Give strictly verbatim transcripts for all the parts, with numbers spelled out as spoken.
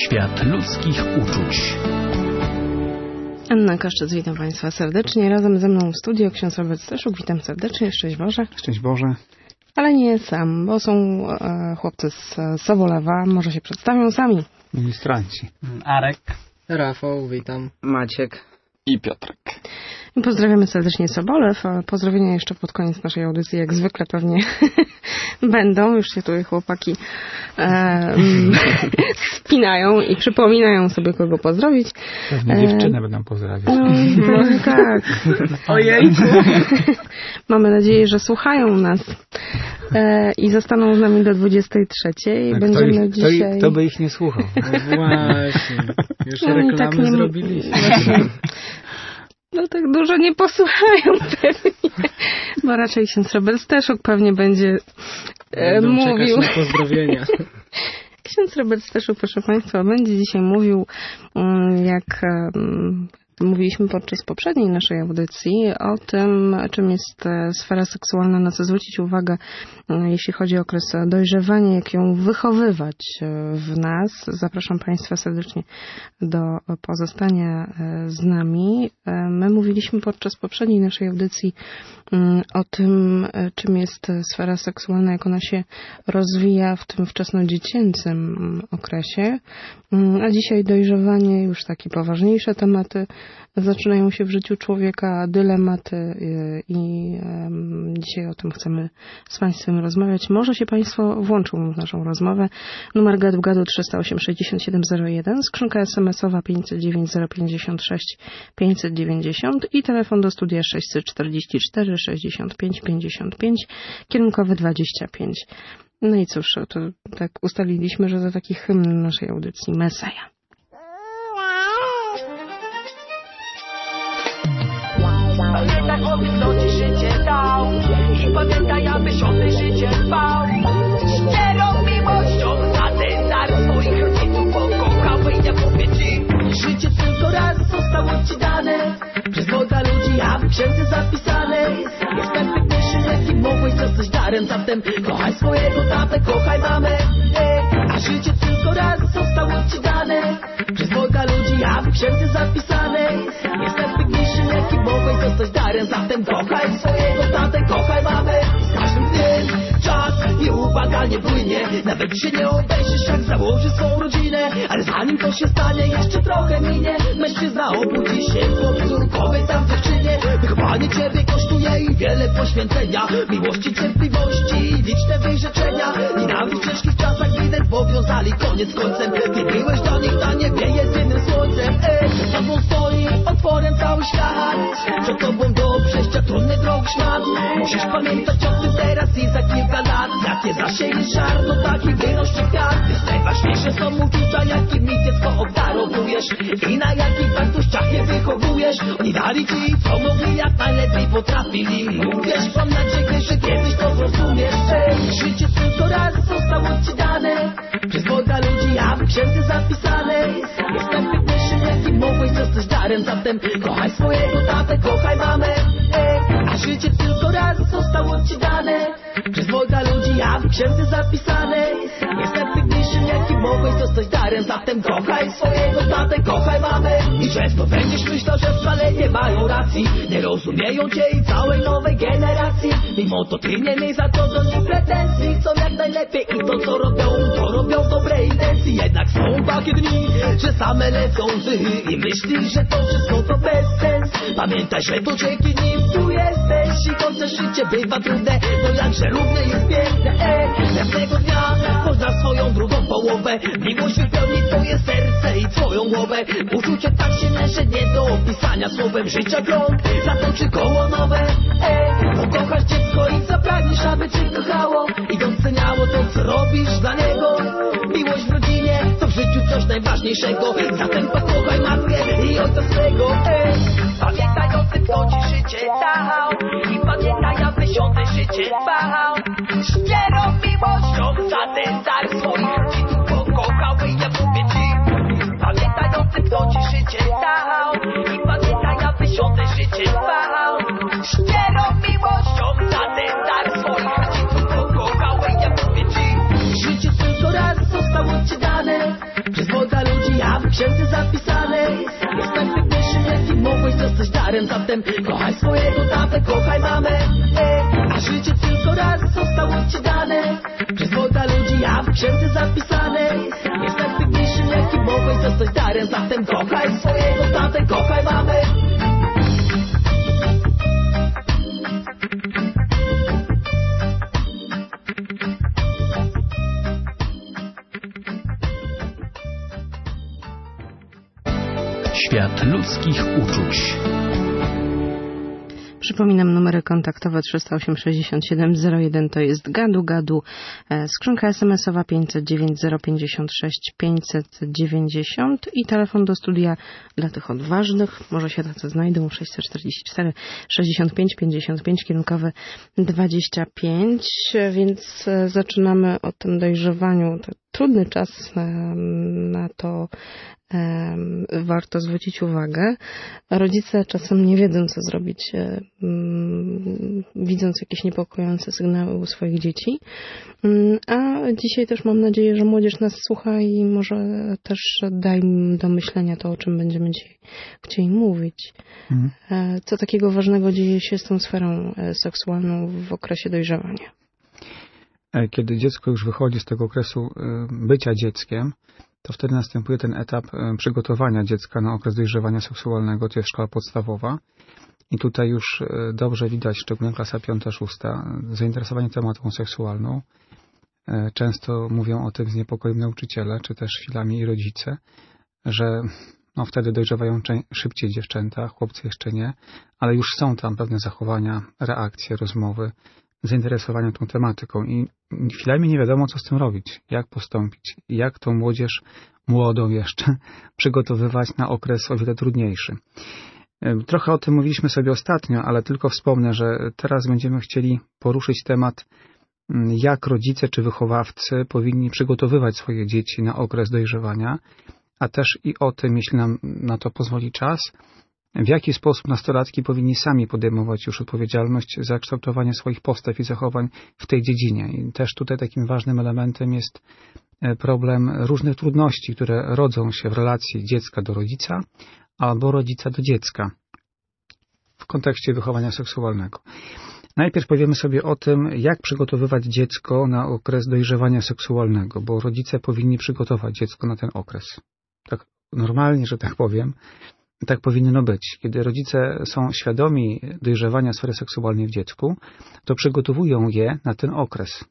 Świat ludzkich uczuć. Anna Kaszczyc, witam Państwa serdecznie. Razem ze mną w studiu ksiądz Robert Steszuk. Witam serdecznie. Szczęść Boże. Szczęść Boże. Ale nie sam, bo są e, chłopcy z Sobolewa. Może się przedstawią sami. Ministranci. Arek. Rafał, witam. Maciek. I Piotrek. I pozdrawiamy serdecznie Sobolew. Pozdrowienia jeszcze pod koniec naszej audycji, jak zwykle pewnie będą. Już się tu chłopaki e, spinają i przypominają sobie, kogo pozdrowić. Pewnie e, dziewczyny będą pozdrawiać. No, może tak. Ojejku. Mamy nadzieję, że słuchają nas e, i zostaną z nami do dwudziestej trzeciej. A Będziemy kto, ich, dzisiaj... kto, kto by ich nie słuchał? No właśnie. Już no, reklamy tak nie... zrobiliśmy. No tak dużo nie posłuchają pewnie, bo raczej ksiądz Robert Steszuk pewnie będzie e, mówił. Na pozdrowienia. Ksiądz Robert Steszuk, proszę Państwa, będzie dzisiaj mówił, jak mówiliśmy podczas poprzedniej naszej audycji, o tym, czym jest sfera seksualna, na co zwrócić uwagę, jeśli chodzi o okres dojrzewania, jak ją wychowywać w nas. Zapraszam Państwa serdecznie do pozostania z nami. My mówiliśmy podczas poprzedniej naszej audycji o tym, czym jest sfera seksualna, jak ona się rozwija w tym wczesnodziecięcym okresie, a dzisiaj dojrzewanie, już takie poważniejsze tematy zaczynają się w życiu człowieka, dylematy i dzisiaj o tym chcemy z Państwem rozmawiać. Może się Państwo włączą w naszą rozmowę. Numer gadu gadu trzysta osiem sześćdziesiąt siedem zero jeden, skrzynka es em es owa pięćset dziewięć zero pięćdziesiąt sześć pięćset dziewięćdziesiąt i telefon do studia sześćset czterdzieści cztery sześćdziesiąt pięć pięćdziesiąt pięć, kierunkowy dwadzieścia pięć. No i cóż, to tak ustaliliśmy, że za taki hymn naszej audycji Mesaja. Pamiętaj o tym, kto ci życie dał i pamiętaj, abyś o tej życie dbał. Szczerą miłością za ten dar swoich rodziców pokochał i nie powie ci. Życie tylko raz zostało ci dane przez Boga ludzi, a w księdze zapisane. Jest tak piękniejszy, jakim mogłeś zostać darem. Zatem kochaj swojego tatę, kochaj mamę. Ej, a życie tylko raz zostało ci dane przez Boga ludzi, a w księdze zapisane. Jest tak piękniejszy, jakim mogłeś zostać darem. Zatem kochaj swojego tatę, kochaj mamę. Z każdym dniem czas i uwaga nie płynie. Nawet się nie obejrzysz, jak założy swą rodzinę. Ale zanim to się stanie, jeszcze trochę minie. Mężczyzna obudzi się, chłopcu, kobieta w dziewczynie. Wychowanie ciebie kosztuje i wiele poświęcenia. Miłości, cierpliwości i liczne wyrzeczenia. I nawet w ciężkich czasach widać powiązali koniec końcem. Ty byłeś do nich na niebie jedynym słońcem. Ej, przed tobą stoi otworem cały świat. Przed tobą do przejścia trudny drog szmat. Musisz pamiętać o tym teraz i za kilka lat. Jakie zasiejesz ziarno, taki wyrośnie kwiat. Więc najważniejsze są uczucia, jakimi dziecko obdarowujesz i na jakich wartościach je wychowujesz. Oni dali ci, co mogli, jak najlepiej potrafili. Uwierz, mam nadzieję, że kiedyś to zrozumiesz. Ej, życie tylko raz zostało ci dane przez Boga ludzi, a w księdze zapisane. Jest tak piękniejszy, jakim mogłeś zostać darem. Zatem kochaj swojego tatę, kochaj mamę. Ej, a życie tylko raz zostało ci dane przez Boga ludzi, a w księdze zapisane. Jest tak piękniejszy, jakim mogłeś zostać darem. Zatem kochaj swojego tatę, kochaj mamę. I często będziesz myślał, że wcale nie mają racji. Nie rozumieją cię i całej nowej generacji. Mimo to ty nie miej za to do nich pretensji. Chcą jak najlepiej i to co robią, to robią w dobrej intencji. Jednak są takie dni, że same lecą łzy i myślisz, że to wszystko to bez sens. Pamiętaj, że to dzięki nim tu jesteś. I choć życie bywa trudne, no jakże równie jest piękne. Ej, każdego dnia poznasz swoją drugą połowę. Miłość wypełni twoje serce i twoją głowę. Uczucie tak silne, że nie do opisania słowem. Życia krąg zatoczy koło nowe. Ej, pokochasz dziecko i zapragniesz, aby cię kochało i doceniało to, co robisz dla niego. Miłość w rodzinie to w życiu coś najważniejszego. Zatem pokochaj matkę i ojca swego. Ej, pamiętaj o tym, kto ci życie dał i pamiętaj, abyś o te życie dbał. Szczerą miłością za ten dar swoich rodziców pokochał i ja mówię ci. Pamiętaj o tym, kto ci życie dał i pamiętaj, abyś o te życie dbał. Szczerą miłością za ten dar swoich rodziców pokochał i ja mówię ci. Życie tylko raz zostało ci dane przez Boga ludzi. darem. Zatem kochaj swojego tatę, kochaj mamę, e, a życie tylko raz zostało ci dane. Przez Boga ludzi, a w księdze zapisane. Jest najpiękniejszym, jaki mogłeś zostać darem. Zatem kochaj swojego tatę, kochaj mamę. Świat ludzkich uczuć. Przypominam, numery kontaktowe trzysta osiem sześćdziesiąt siedem zero jeden to jest gadu gadu, skrzynka esemesowa pięćset dziewięć zero pięćdziesiąt sześć pięćset dziewięćdziesiąt i telefon do studia dla tych odważnych, może się tacy znajdą, sześćset czterdzieści cztery sześćdziesiąt pięć pięćdziesiąt pięć, kierunkowy dwadzieścia pięć, więc zaczynamy o tym dojrzewaniu. To trudny czas na to, warto zwrócić uwagę. Rodzice czasem nie wiedzą, co zrobić, widząc jakieś niepokojące sygnały u swoich dzieci. A dzisiaj też mam nadzieję, że młodzież nas słucha i może też da im do myślenia to, o czym będziemy dzisiaj chcieli mówić. Mhm. Co takiego ważnego dzieje się z tą sferą seksualną w okresie dojrzewania? Kiedy dziecko już wychodzi z tego okresu bycia dzieckiem, to wtedy następuje ten etap przygotowania dziecka na okres dojrzewania seksualnego, to jest szkoła podstawowa. I tutaj już dobrze widać, szczególnie klasa piąta, szósta, zainteresowanie tematyką seksualną. Często mówią o tym z niepokojem nauczyciele, czy też chwilami i rodzice, że no wtedy dojrzewają szybciej dziewczęta, chłopcy jeszcze nie, ale już są tam pewne zachowania, reakcje, rozmowy, zainteresowania tą tematyką i chwilami nie wiadomo, co z tym robić, jak postąpić, jak tą młodzież młodą jeszcze przygotowywać na okres o wiele trudniejszy. Trochę o tym mówiliśmy sobie ostatnio, ale tylko wspomnę, że teraz będziemy chcieli poruszyć temat, jak rodzice czy wychowawcy powinni przygotowywać swoje dzieci na okres dojrzewania, a też i o tym, jeśli nam na to pozwoli czas, w jaki sposób nastolatki powinni sami podejmować już odpowiedzialność za kształtowanie swoich postaw i zachowań w tej dziedzinie. I też tutaj takim ważnym elementem jest problem różnych trudności, które rodzą się w relacji dziecka do rodzica albo rodzica do dziecka w kontekście wychowania seksualnego. Najpierw powiemy sobie o tym, jak przygotowywać dziecko na okres dojrzewania seksualnego, bo rodzice powinni przygotować dziecko na ten okres. Tak normalnie, że tak powiem. Tak powinno być. Kiedy rodzice są świadomi dojrzewania sfery seksualnej w dziecku, to przygotowują je na ten okres.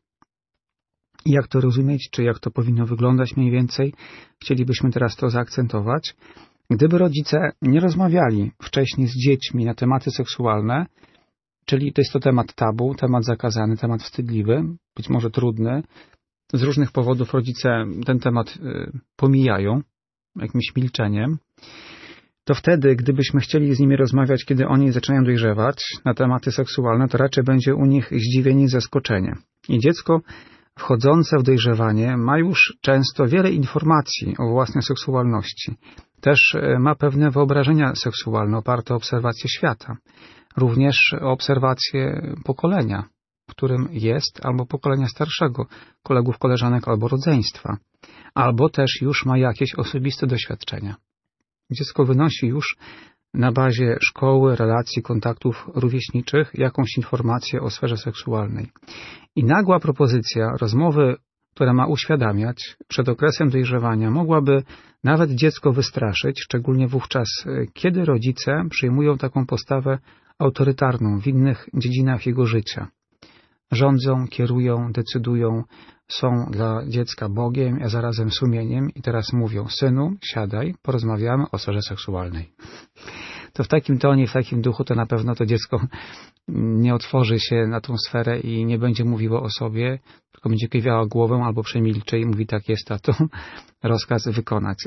I jak to rozumieć, czy jak to powinno wyglądać mniej więcej, chcielibyśmy teraz to zaakcentować. Gdyby rodzice nie rozmawiali wcześniej z dziećmi na tematy seksualne, czyli to jest to temat tabu, temat zakazany, temat wstydliwy, być może trudny, z różnych powodów rodzice ten temat pomijają jakimś milczeniem, to wtedy, gdybyśmy chcieli z nimi rozmawiać, kiedy oni zaczynają dojrzewać na tematy seksualne, to raczej będzie u nich zdziwienie i zaskoczenie. I dziecko wchodzące w dojrzewanie ma już często wiele informacji o własnej seksualności. Też ma pewne wyobrażenia seksualne oparte o obserwację świata. Również o obserwację pokolenia, w którym jest, albo pokolenia starszego, kolegów, koleżanek, albo rodzeństwa. Albo też już ma jakieś osobiste doświadczenia. Dziecko wynosi już na bazie szkoły, relacji, kontaktów rówieśniczych jakąś informację o sferze seksualnej. I nagła propozycja rozmowy, która ma uświadamiać przed okresem dojrzewania, mogłaby nawet dziecko wystraszyć, szczególnie wówczas, kiedy rodzice przyjmują taką postawę autorytarną w innych dziedzinach jego życia. Rządzą, kierują, decydują, są dla dziecka Bogiem, a zarazem sumieniem i teraz mówią: synu, siadaj, porozmawiamy o sferze seksualnej. To w takim tonie, w takim duchu to na pewno to dziecko nie otworzy się na tą sferę i nie będzie mówiło o sobie, tylko będzie kiwało głową albo przemilczy i mówi: tak jest, tato, rozkaz wykonać.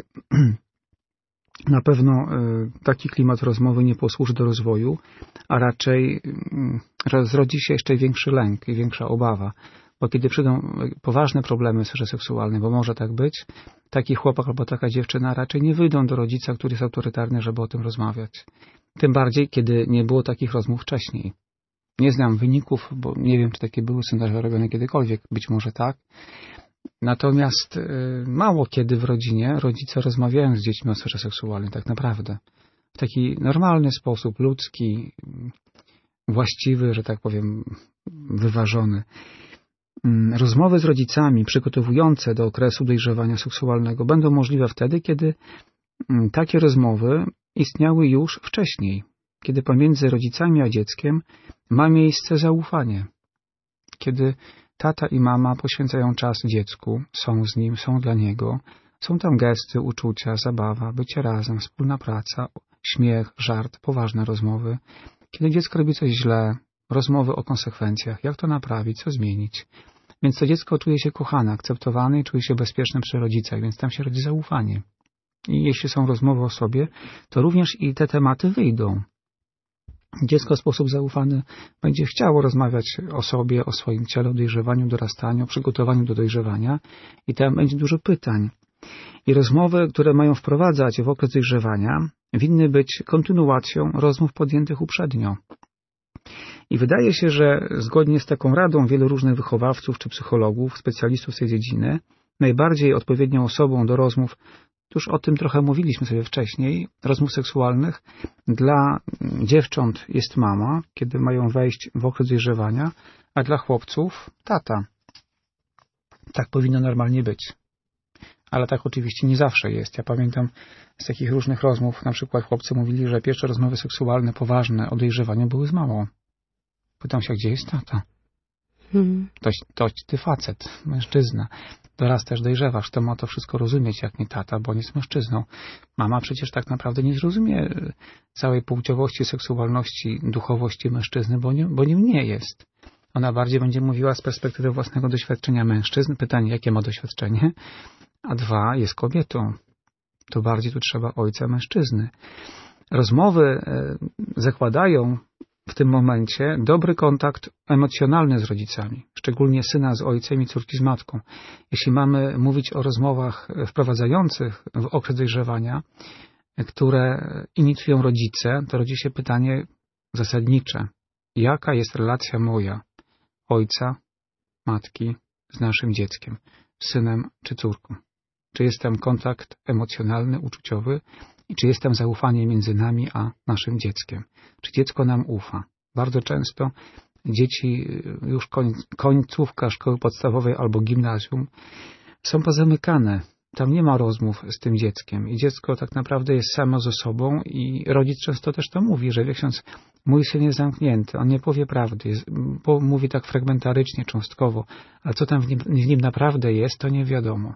Na pewno taki klimat rozmowy nie posłuży do rozwoju, a raczej rozrodzi się jeszcze większy lęk i większa obawa. Bo kiedy przyjdą poważne problemy w sferze seksualnej, bo może tak być, taki chłopak albo taka dziewczyna raczej nie wyjdą do rodzica, który jest autorytarny, żeby o tym rozmawiać. Tym bardziej, kiedy nie było takich rozmów wcześniej. Nie znam wyników, bo nie wiem, czy takie były sondaże robione kiedykolwiek. Być może tak. Natomiast mało kiedy w rodzinie rodzice rozmawiają z dziećmi o sferze seksualnej, tak naprawdę. w taki normalny sposób, ludzki, właściwy, że tak powiem, wyważony. Rozmowy z rodzicami przygotowujące do okresu dojrzewania seksualnego będą możliwe wtedy, kiedy takie rozmowy istniały już wcześniej, kiedy pomiędzy rodzicami a dzieckiem ma miejsce zaufanie, kiedy tata i mama poświęcają czas dziecku, są z nim, są dla niego, są tam gesty, uczucia, zabawa, bycie razem, wspólna praca, śmiech, żart, poważne rozmowy. Kiedy dziecko robi coś źle, rozmowy o konsekwencjach, jak to naprawić, co zmienić. Więc to dziecko czuje się kochane, akceptowane i czuje się bezpieczne przy rodzicach, więc tam się rodzi zaufanie. I jeśli są rozmowy o sobie, to również i te tematy wyjdą. Dziecko w sposób zaufany będzie chciało rozmawiać o sobie, o swoim ciele, o dojrzewaniu, dorastaniu, przygotowaniu do dojrzewania i tam będzie dużo pytań. I rozmowy, które mają wprowadzać w okres dojrzewania, winny być kontynuacją rozmów podjętych uprzednio. I wydaje się, że zgodnie z taką radą wielu różnych wychowawców czy psychologów, specjalistów z tej dziedziny, najbardziej odpowiednią osobą do rozmów, już o tym trochę mówiliśmy sobie wcześniej, rozmów seksualnych, dla dziewcząt jest mama, kiedy mają wejść w okres dojrzewania, a dla chłopców tata. Tak powinno normalnie być. Ale tak oczywiście nie zawsze jest. Ja pamiętam z takich różnych rozmów, na przykład chłopcy mówili, że pierwsze rozmowy seksualne, poważne o dojrzewaniu były z mamą. Pytam się, gdzie jest tata? Hmm. To, to ty facet, mężczyzna. Dorastasz, dojrzewasz, to ma to wszystko rozumieć, jak nie tata, bo on jest mężczyzną. Mama przecież tak naprawdę nie zrozumie całej płciowości, seksualności, duchowości mężczyzny, bo, nie, bo nim nie jest. Ona bardziej będzie mówiła z perspektywy własnego doświadczenia mężczyzn. Pytanie, jakie ma doświadczenie? A dwa, jest kobietą. To bardziej tu trzeba ojca mężczyzny. Rozmowy zakładają w tym momencie dobry kontakt emocjonalny z rodzicami, szczególnie syna z ojcem i córki z matką. Jeśli mamy mówić o rozmowach wprowadzających w okres dojrzewania, które inicjują rodzice, to rodzi się pytanie zasadnicze. Jaka jest relacja moja, ojca, matki z naszym dzieckiem, synem czy córką? Czy jest tam kontakt emocjonalny, uczuciowy i czy jest tam zaufanie między nami a naszym dzieckiem? Czy dziecko nam ufa? Bardzo często dzieci, już koń, końcówka szkoły podstawowej albo gimnazjum, są pozamykane. Tam nie ma rozmów z tym dzieckiem i dziecko tak naprawdę jest samo ze sobą i rodzic często też to mówi, że wie ksiądz, mój syn jest zamknięty, on nie powie prawdy, jest, bo mówi tak fragmentarycznie, cząstkowo, ale co tam w nim, w nim naprawdę jest, to nie wiadomo.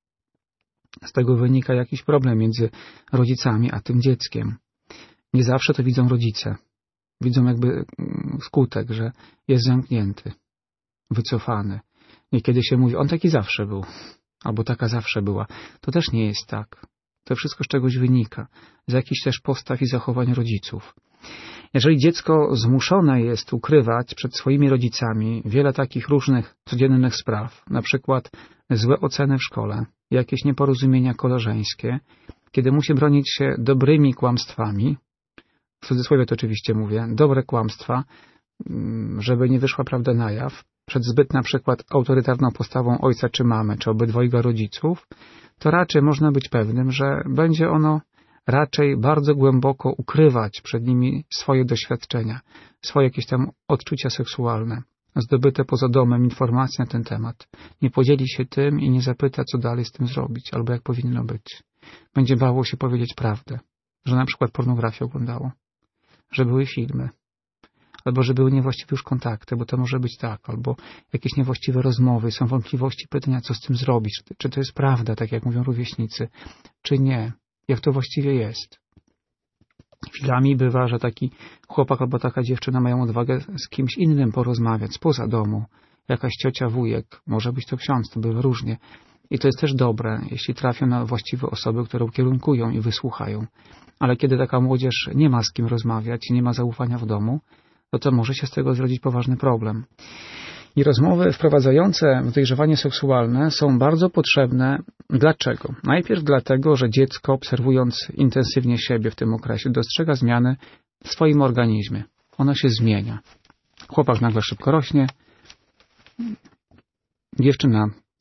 Z tego wynika jakiś problem między rodzicami a tym dzieckiem. Nie zawsze to widzą rodzice. Widzą jakby skutek, że jest zamknięty, wycofany. Niekiedy się mówi, on taki zawsze był, albo taka zawsze była. To też nie jest tak. To wszystko z czegoś wynika, z jakichś też postaw i zachowań rodziców. Jeżeli dziecko zmuszone jest ukrywać przed swoimi rodzicami wiele takich różnych codziennych spraw, na przykład złe oceny w szkole, jakieś nieporozumienia koleżeńskie, kiedy musi bronić się dobrymi kłamstwami, w cudzysłowie to oczywiście mówię, dobre kłamstwa, żeby nie wyszła prawda na jaw, przed zbyt na przykład autorytarną postawą ojca czy mamy, czy obydwojga rodziców, to raczej można być pewnym, że będzie ono raczej bardzo głęboko ukrywać przed nimi swoje doświadczenia, swoje jakieś tam odczucia seksualne, zdobyte poza domem informacje na ten temat. Nie podzieli się tym i nie zapyta, co dalej z tym zrobić, albo jak powinno być. Będzie bało się powiedzieć prawdę, że na przykład pornografię oglądało, że były filmy, albo że były niewłaściwe już kontakty, bo to może być tak, albo jakieś niewłaściwe rozmowy, są wątpliwości, pytania, co z tym zrobić, czy to jest prawda, tak jak mówią rówieśnicy, czy nie, jak to właściwie jest. Chwilami bywa, że taki chłopak albo taka dziewczyna mają odwagę z kimś innym porozmawiać, spoza domu, jakaś ciocia, wujek, może być to ksiądz, to bywa różnie. I to jest też dobre, jeśli trafią na właściwe osoby, które ukierunkują i wysłuchają. Ale kiedy taka młodzież nie ma z kim rozmawiać, nie ma zaufania w domu, no to może się z tego zrodzić poważny problem. I rozmowy wprowadzające w dojrzewanie seksualne są bardzo potrzebne. Dlaczego? Najpierw dlatego, że dziecko, obserwując intensywnie siebie w tym okresie, dostrzega zmiany w swoim organizmie. Ono się zmienia. Chłopak nagle szybko rośnie, dziewczyna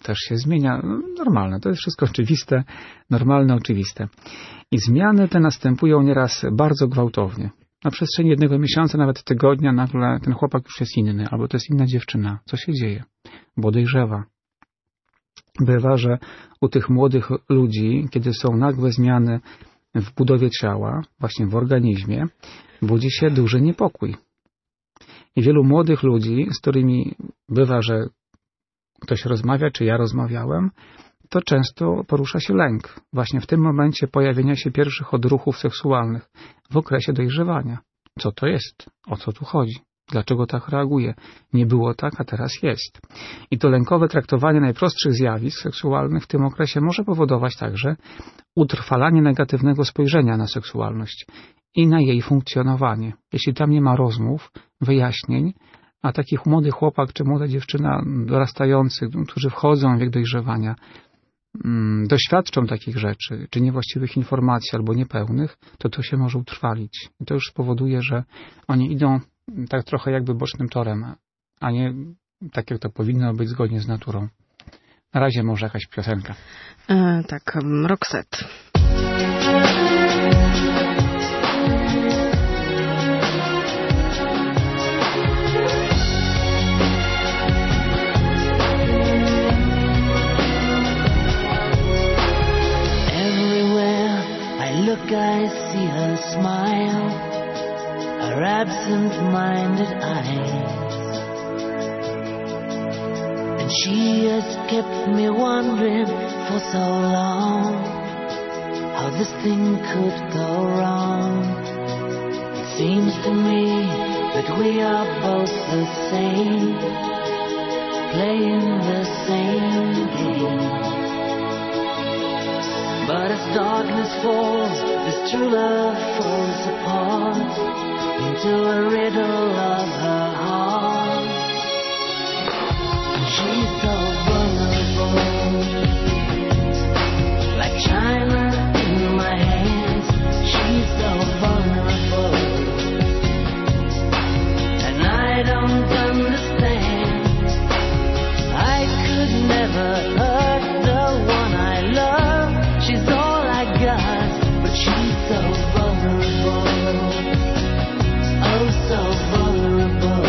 też się zmienia. Normalne, to jest wszystko oczywiste, normalne, oczywiste. I zmiany te następują nieraz bardzo gwałtownie. Na przestrzeni jednego miesiąca, nawet tygodnia, nagle ten chłopak już jest inny, albo to jest inna dziewczyna. Co się dzieje? Bo dojrzewa. Bywa, że u tych młodych ludzi, kiedy są nagłe zmiany w budowie ciała, właśnie w organizmie, budzi się duży niepokój. I wielu młodych ludzi, z którymi bywa, że ktoś rozmawia, czy ja rozmawiałem, to często porusza się lęk. Właśnie w tym momencie pojawienia się pierwszych odruchów seksualnych w okresie dojrzewania. Co to jest? O co tu chodzi? Dlaczego tak reaguje? Nie było tak, a teraz jest. I to lękowe traktowanie najprostszych zjawisk seksualnych w tym okresie może powodować także utrwalanie negatywnego spojrzenia na seksualność i na jej funkcjonowanie. Jeśli tam nie ma rozmów, wyjaśnień, a taki młody chłopak czy młoda dziewczyna dorastający, którzy wchodzą w wiek dojrzewania, doświadczą takich rzeczy, czy niewłaściwych informacji albo niepełnych, to to się może utrwalić. I to już spowoduje, że oni idą tak trochę jakby bocznym torem, a nie tak, jak to powinno być zgodnie z naturą. Na razie może jakaś piosenka. E, tak, Roxette. Everywhere I look, I see her smile, her absent-minded eyes. And she has kept me wondering for so long how this thing could go wrong. It seems to me that we are both the same, playing the same game. But as darkness falls, this true love falls apart into a riddle of her heart. She's so vulnerable, like china in my hands. She's so vulnerable, and I don't understand. I could never hurt the one I love. She's all I got, but she's so vulnerable, oh so vulnerable.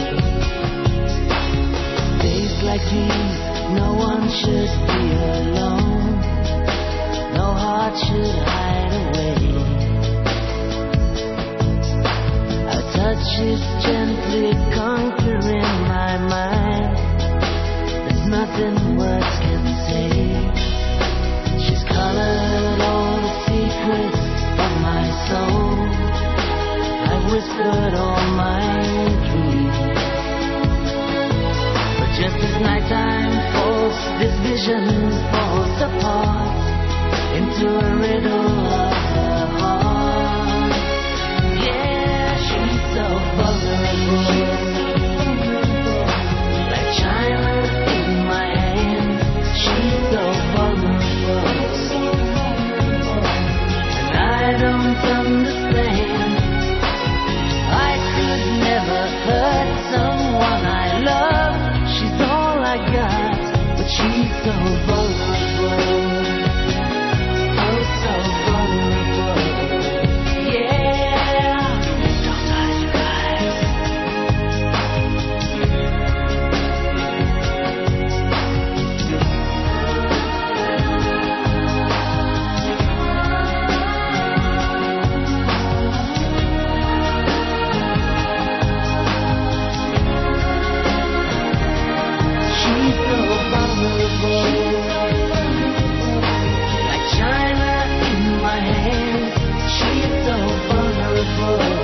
Days like these, no one should be alone, no heart should hide away. Her touch is gently conquering my mind, there's nothing words can say. She's colored all the secrets of my soul, I've whispered all my dreams. But just as nighttime falls, this vision falls apart into a riddle of her heart. Yeah, she's so vulnerable, like china in my hand. She's so vulnerable, and I don't understand. I could never hurt someone I love. She's all I got, but she's so vulnerable, oh so vulnerable. Yeah, don't hide your eyes. She's so vulnerable, like china in my hand. She's so vulnerable,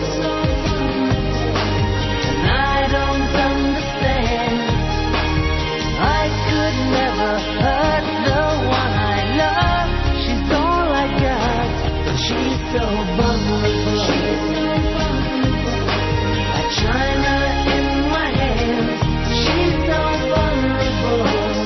and I don't understand. I could never hurt the one I love. She's all I got, but she's so vulnerable, like china in my hand. She's so vulnerable,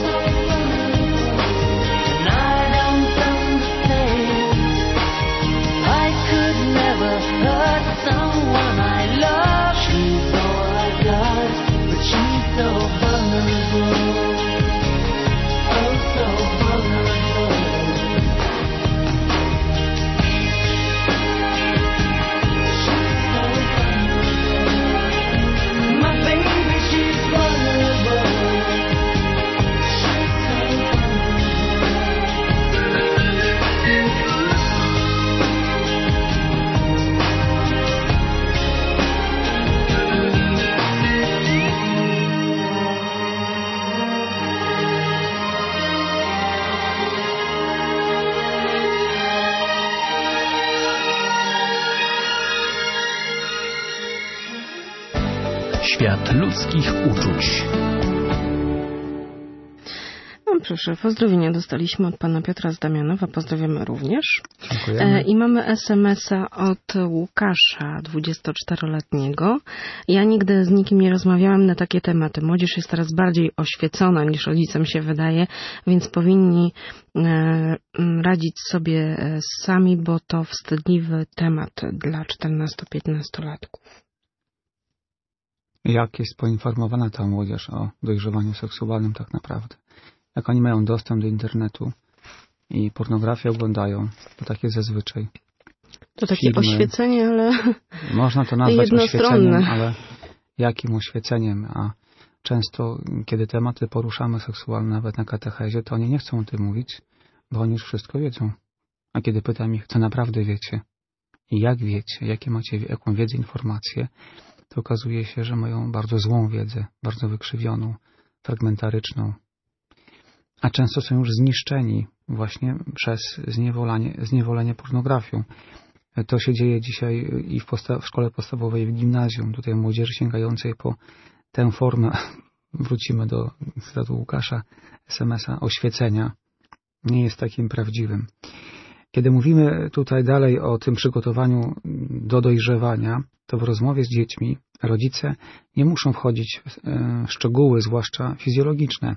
and I don't understand. I could never hurt someone I love. She's all I got, but she's so vulnerable, Świat ludzkich uczuć. No proszę, pozdrowienia dostaliśmy od pana Piotra z Damianowa. Pozdrawiamy również. Dziękujemy. E, I mamy es em es a od Łukasza, dwudziestoczteroletniego. Ja nigdy z nikim nie rozmawiałam na takie tematy. Młodzież jest teraz bardziej oświecona niż rodzicom się wydaje, więc powinni e, radzić sobie sami, bo to wstydliwy temat dla czternasto-piętnastolatków. Jak jest poinformowana ta młodzież o dojrzewaniu seksualnym tak naprawdę? Jak oni mają dostęp do internetu i pornografię oglądają, to tak jest zazwyczaj. To takie Filmy. oświecenie, ale Można to nazwać jednostronne. oświeceniem, ale jakim oświeceniem? A często, kiedy tematy poruszamy seksualne, nawet na katechezie, to oni nie chcą o tym mówić, bo oni już wszystko wiedzą. A kiedy pytam ich, co naprawdę wiecie i jak wiecie, jakie macie, jaką wiedzę, informację, to okazuje się, że mają bardzo złą wiedzę, bardzo wykrzywioną, fragmentaryczną. A często są już zniszczeni właśnie przez zniewolenie, zniewolenie pornografią. To się dzieje dzisiaj i w, posta- w szkole podstawowej, i w gimnazjum. Tutaj młodzieży sięgającej po tę formę, wrócimy do cytatu Łukasza, es em es a, oświecenia, nie jest takim prawdziwym. Kiedy mówimy tutaj dalej o tym przygotowaniu do dojrzewania, to w rozmowie z dziećmi rodzice nie muszą wchodzić w szczegóły, zwłaszcza fizjologiczne.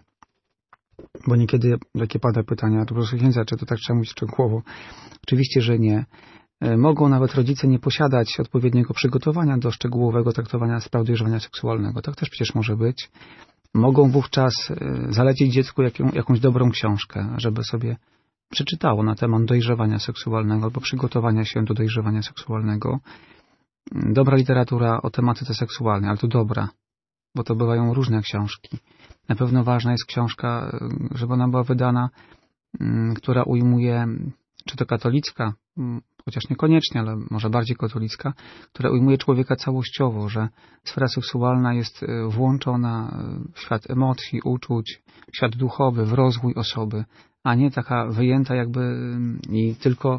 Bo niekiedy takie pada pytania, to proszę księdza, czy to tak trzeba mówić szczegółowo? Oczywiście, że nie. Mogą nawet rodzice nie posiadać odpowiedniego przygotowania do szczegółowego traktowania spraw dojrzewania seksualnego. Tak też przecież może być. Mogą wówczas zalecić dziecku jaką, jakąś dobrą książkę, żeby sobie przeczytało na temat dojrzewania seksualnego albo przygotowania się do dojrzewania seksualnego. Dobra literatura o tematyce seksualnej, ale to dobra, bo to bywają różne książki. Na pewno ważna jest książka, żeby ona była wydana, która ujmuje, czy to katolicka, chociaż niekoniecznie, ale może bardziej katolicka, która ujmuje człowieka całościowo, że sfera seksualna jest włączona w świat emocji, uczuć, w świat duchowy, w rozwój osoby, a nie taka wyjęta jakby i tylko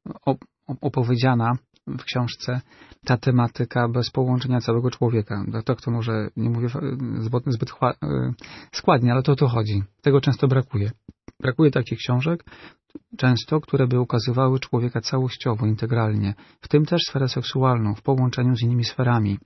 opowiedziana w książce ta tematyka bez połączenia całego człowieka. Tak to może nie mówię zbyt, zbyt składnie, ale to o to chodzi. Tego często brakuje. Brakuje takich książek, często, które by ukazywały człowieka całościowo, integralnie, w tym też sferę seksualną, w połączeniu z innymi sferami.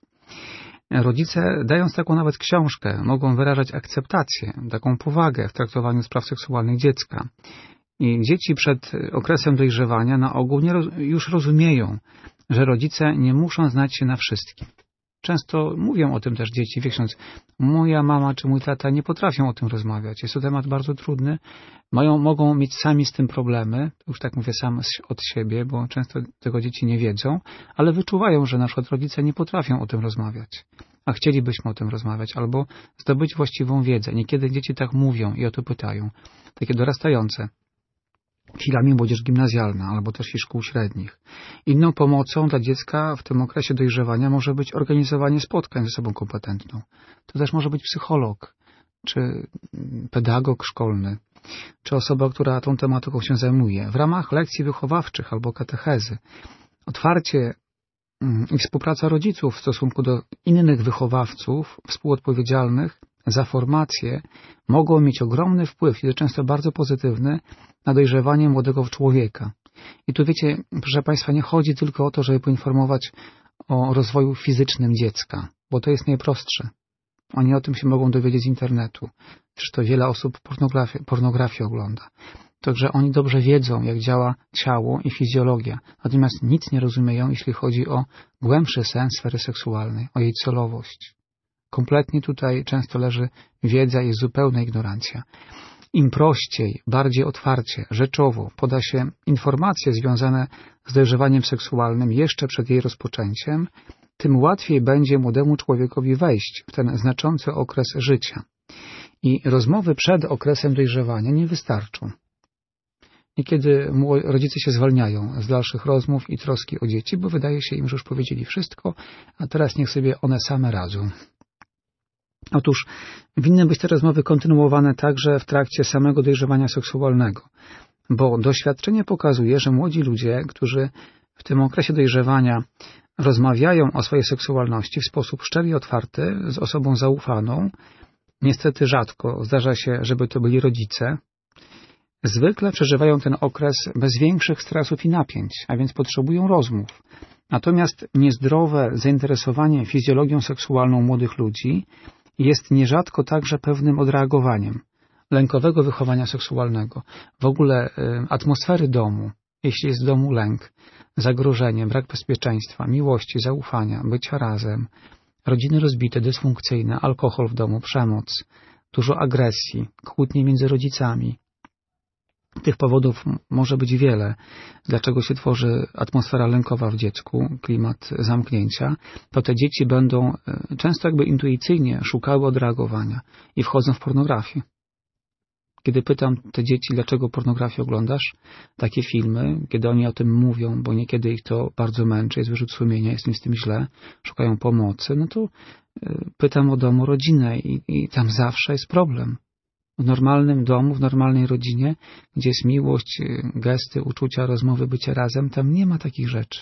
Rodzice, dając taką nawet książkę, mogą wyrażać akceptację, taką powagę w traktowaniu spraw seksualnych dziecka. I dzieci przed okresem dojrzewania na ogół nie roz, już rozumieją, że rodzice nie muszą znać się na wszystkim. Często mówią o tym też dzieci, wiedząc, moja mama czy mój tata nie potrafią o tym rozmawiać. Jest to temat bardzo trudny. Mają, mogą mieć sami z tym problemy, już tak mówię sam od siebie, bo często tego dzieci nie wiedzą, ale wyczuwają, że na przykład rodzice nie potrafią o tym rozmawiać. A chcielibyśmy o tym rozmawiać, albo zdobyć właściwą wiedzę. Niekiedy dzieci tak mówią i o to pytają. Takie dorastające. Chwilami młodzież gimnazjalna, albo też i szkół średnich. Inną pomocą dla dziecka w tym okresie dojrzewania może być organizowanie spotkań ze osobą kompetentną. To też może być psycholog, czy pedagog szkolny, czy osoba, która tą tematyką się zajmuje. W ramach lekcji wychowawczych albo katechezy. Otwarcie i współpraca rodziców w stosunku do innych wychowawców współodpowiedzialnych za formację mogą mieć ogromny wpływ, i to często bardzo pozytywny, na dojrzewanie młodego człowieka. I tu wiecie, proszę Państwa, nie chodzi tylko o to, żeby poinformować o rozwoju fizycznym dziecka, bo to jest najprostsze. Oni o tym się mogą dowiedzieć z internetu. Zresztą wiele osób pornografię, pornografię ogląda. Także oni dobrze wiedzą, jak działa ciało i fizjologia. Natomiast nic nie rozumieją, jeśli chodzi o głębszy sens sfery seksualnej, o jej celowość. Kompletnie tutaj często leży wiedza i zupełna ignorancja. Im prościej, bardziej otwarcie, rzeczowo poda się informacje związane z dojrzewaniem seksualnym jeszcze przed jej rozpoczęciem, tym łatwiej będzie młodemu człowiekowi wejść w ten znaczący okres życia. I rozmowy przed okresem dojrzewania nie wystarczą. Niekiedy rodzice się zwalniają z dalszych rozmów i troski o dzieci, bo wydaje się im, że już powiedzieli wszystko, a teraz niech sobie one same radzą. Otóż winny być te rozmowy kontynuowane także w trakcie samego dojrzewania seksualnego, bo doświadczenie pokazuje, że młodzi ludzie, którzy w tym okresie dojrzewania rozmawiają o swojej seksualności w sposób szczery i otwarty z osobą zaufaną, niestety rzadko zdarza się, żeby to byli rodzice, zwykle przeżywają ten okres bez większych stresów i napięć, a więc potrzebują rozmów. Natomiast niezdrowe zainteresowanie fizjologią seksualną młodych ludzi jest nierzadko także pewnym odreagowaniem lękowego wychowania seksualnego. W ogóle y, atmosfery domu, jeśli jest w domu lęk, zagrożenie, brak bezpieczeństwa, miłości, zaufania, bycia razem, rodziny rozbite, dysfunkcyjne, alkohol w domu, przemoc, dużo agresji, kłótnie między rodzicami. Tych powodów może być wiele, dlaczego się tworzy atmosfera lękowa w dziecku, klimat zamknięcia, to te dzieci będą często jakby intuicyjnie szukały odreagowania i wchodzą w pornografię. Kiedy pytam te dzieci, dlaczego pornografię oglądasz, takie filmy, kiedy oni o tym mówią, bo niekiedy ich to bardzo męczy, jest wyrzut sumienia, jest im z tym źle, szukają pomocy, no to pytam o dom, o rodzinę i, i tam zawsze jest problem. W normalnym domu, w normalnej rodzinie, gdzie jest miłość, gesty, uczucia, rozmowy, bycie razem, tam nie ma takich rzeczy.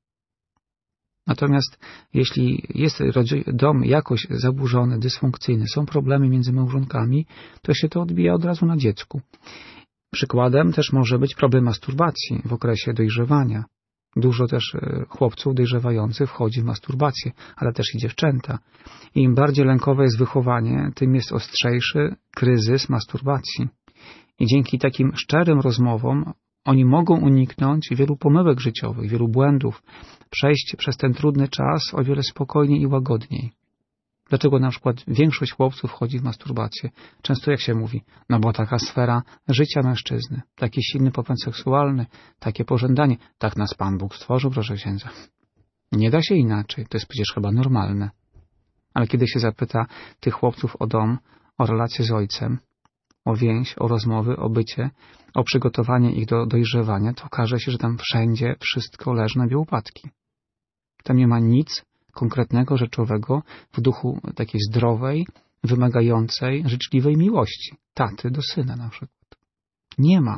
Natomiast jeśli jest dom jakoś zaburzony, dysfunkcyjny, są problemy między małżonkami, to się to odbija od razu na dziecku. Przykładem też może być problem masturbacji w okresie dojrzewania. Dużo też chłopców dojrzewających wchodzi w masturbację, ale też i dziewczęta. I im bardziej lękowe jest wychowanie, tym jest ostrzejszy kryzys masturbacji. I dzięki takim szczerym rozmowom oni mogą uniknąć wielu pomyłek życiowych, wielu błędów, przejść przez ten trudny czas o wiele spokojniej i łagodniej. Dlaczego na przykład większość chłopców wchodzi w masturbację? Często jak się mówi, no bo taka sfera życia mężczyzny, taki silny popęd seksualny, takie pożądanie, tak nas Pan Bóg stworzył, proszę księdza. Nie da się inaczej, to jest przecież chyba normalne. Ale kiedy się zapyta tych chłopców o dom, o relacje z ojcem, o więź, o rozmowy, o bycie, o przygotowanie ich do dojrzewania, to okaże się, że tam wszędzie wszystko leży na białopatki. Tam nie ma nic konkretnego, rzeczowego w duchu takiej zdrowej, wymagającej, życzliwej miłości. Taty do syna na przykład. Nie ma.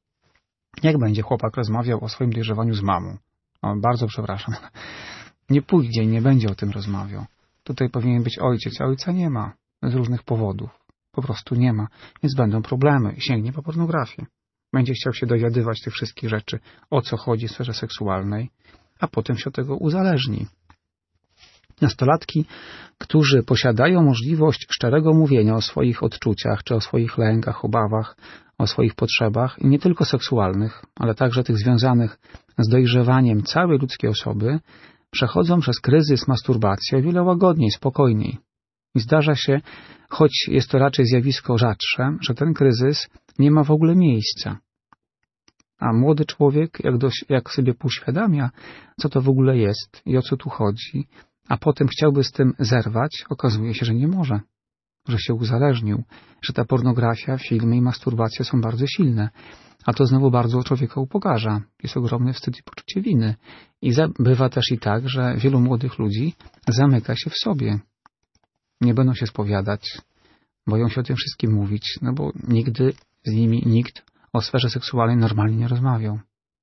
Jak będzie chłopak rozmawiał o swoim dojrzewaniu z mamą? O, bardzo przepraszam. Nie pójdzie i nie będzie o tym rozmawiał. Tutaj powinien być ojciec, a ojca nie ma. Z różnych powodów. Po prostu nie ma. Więc będą problemy. Sięgnie po pornografię. Będzie chciał się dowiadywać tych wszystkich rzeczy, o co chodzi w sferze seksualnej, a potem się od tego uzależni. Nastolatki, którzy posiadają możliwość szczerego mówienia o swoich odczuciach, czy o swoich lękach, obawach, o swoich potrzebach, i nie tylko seksualnych, ale także tych związanych z dojrzewaniem całej ludzkiej osoby, przechodzą przez kryzys masturbacji o wiele łagodniej, spokojniej. I zdarza się, choć jest to raczej zjawisko rzadsze, że ten kryzys nie ma w ogóle miejsca. A młody człowiek, jak, do, jak sobie uświadamia, co to w ogóle jest i o co tu chodzi, a potem chciałby z tym zerwać, okazuje się, że nie może, że się uzależnił, że ta pornografia, filmy i masturbacja są bardzo silne, a to znowu bardzo człowieka upokarza. Jest ogromny wstyd i poczucie winy. I bywa też i tak, że wielu młodych ludzi zamyka się w sobie. Nie będą się spowiadać, boją się o tym wszystkim mówić, no bo nigdy z nimi nikt o sferze seksualnej normalnie nie rozmawiał.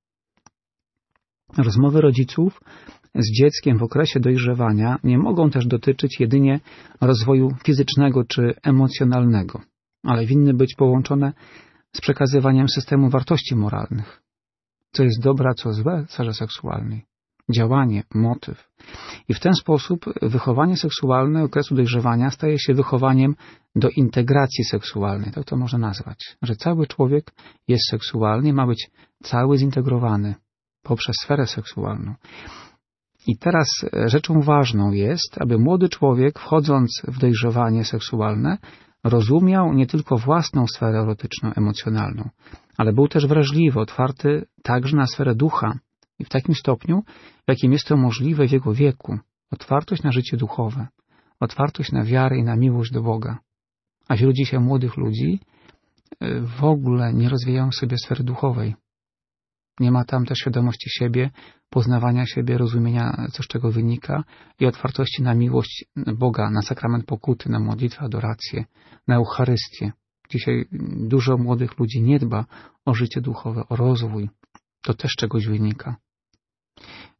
Rozmowy rodziców z dzieckiem w okresie dojrzewania nie mogą też dotyczyć jedynie rozwoju fizycznego czy emocjonalnego, ale winny być połączone z przekazywaniem systemu wartości moralnych. Co jest dobre, a co złe w sferze seksualnej. Działanie, motyw. I w ten sposób wychowanie seksualne okresu dojrzewania staje się wychowaniem do integracji seksualnej. Tak to można nazwać. Że cały człowiek jest seksualny, ma być cały zintegrowany poprzez sferę seksualną. I teraz rzeczą ważną jest, aby młody człowiek, wchodząc w dojrzewanie seksualne, rozumiał nie tylko własną sferę erotyczną, emocjonalną, ale był też wrażliwy, otwarty także na sferę ducha i w takim stopniu, w jakim jest to możliwe w jego wieku. Otwartość na życie duchowe, otwartość na wiarę i na miłość do Boga. A wielu dzisiaj młodych ludzi w ogóle nie rozwijają sobie sfery duchowej. Nie ma tam też świadomości siebie, poznawania siebie, rozumienia, co z czego wynika i otwartości na miłość Boga, na sakrament pokuty, na modlitwę, adorację, na Eucharystię. Dzisiaj dużo młodych ludzi nie dba o życie duchowe, o rozwój. To też czegoś wynika.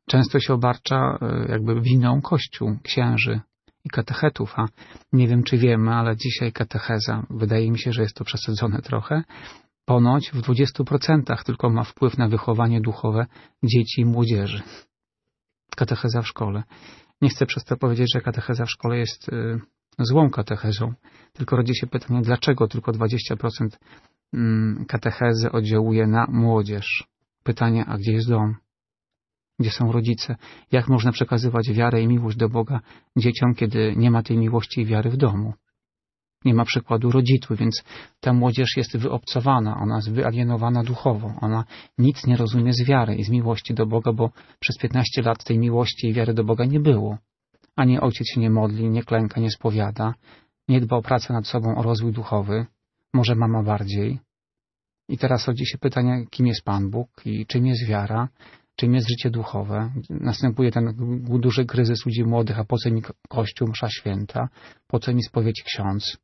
często się obarcza jakby winą Kościół, księży i katechetów, a nie wiem, czy wiemy, ale dzisiaj katecheza, wydaje mi się, że jest to przesadzone trochę, ponoć w dwudziestu procentach tylko ma wpływ na wychowanie duchowe dzieci i młodzieży. Katecheza w szkole. Nie chcę przez to powiedzieć, że katecheza w szkole jest y, złą katechezą, tylko rodzi się pytanie, dlaczego tylko dwadzieścia procent y, katechezy oddziałuje na młodzież. Pytanie, a gdzie jest dom? Gdzie są rodzice? Jak można przekazywać wiarę i miłość do Boga dzieciom, kiedy nie ma tej miłości i wiary w domu? Nie ma przykładu rodziców, więc ta młodzież jest wyobcowana, ona jest wyalienowana duchowo, ona nic nie rozumie z wiary i z miłości do Boga, bo przez piętnaście lat tej miłości i wiary do Boga nie było. Ani ojciec się nie modli, nie klęka, nie spowiada, nie dba o pracę nad sobą, o rozwój duchowy, może mama bardziej. I teraz rodzi się pytanie, kim jest Pan Bóg i czym jest wiara, czym jest życie duchowe. Następuje ten duży kryzys ludzi młodych, a po co mi Kościół, msza święta, po co mi spowiedź ksiądz.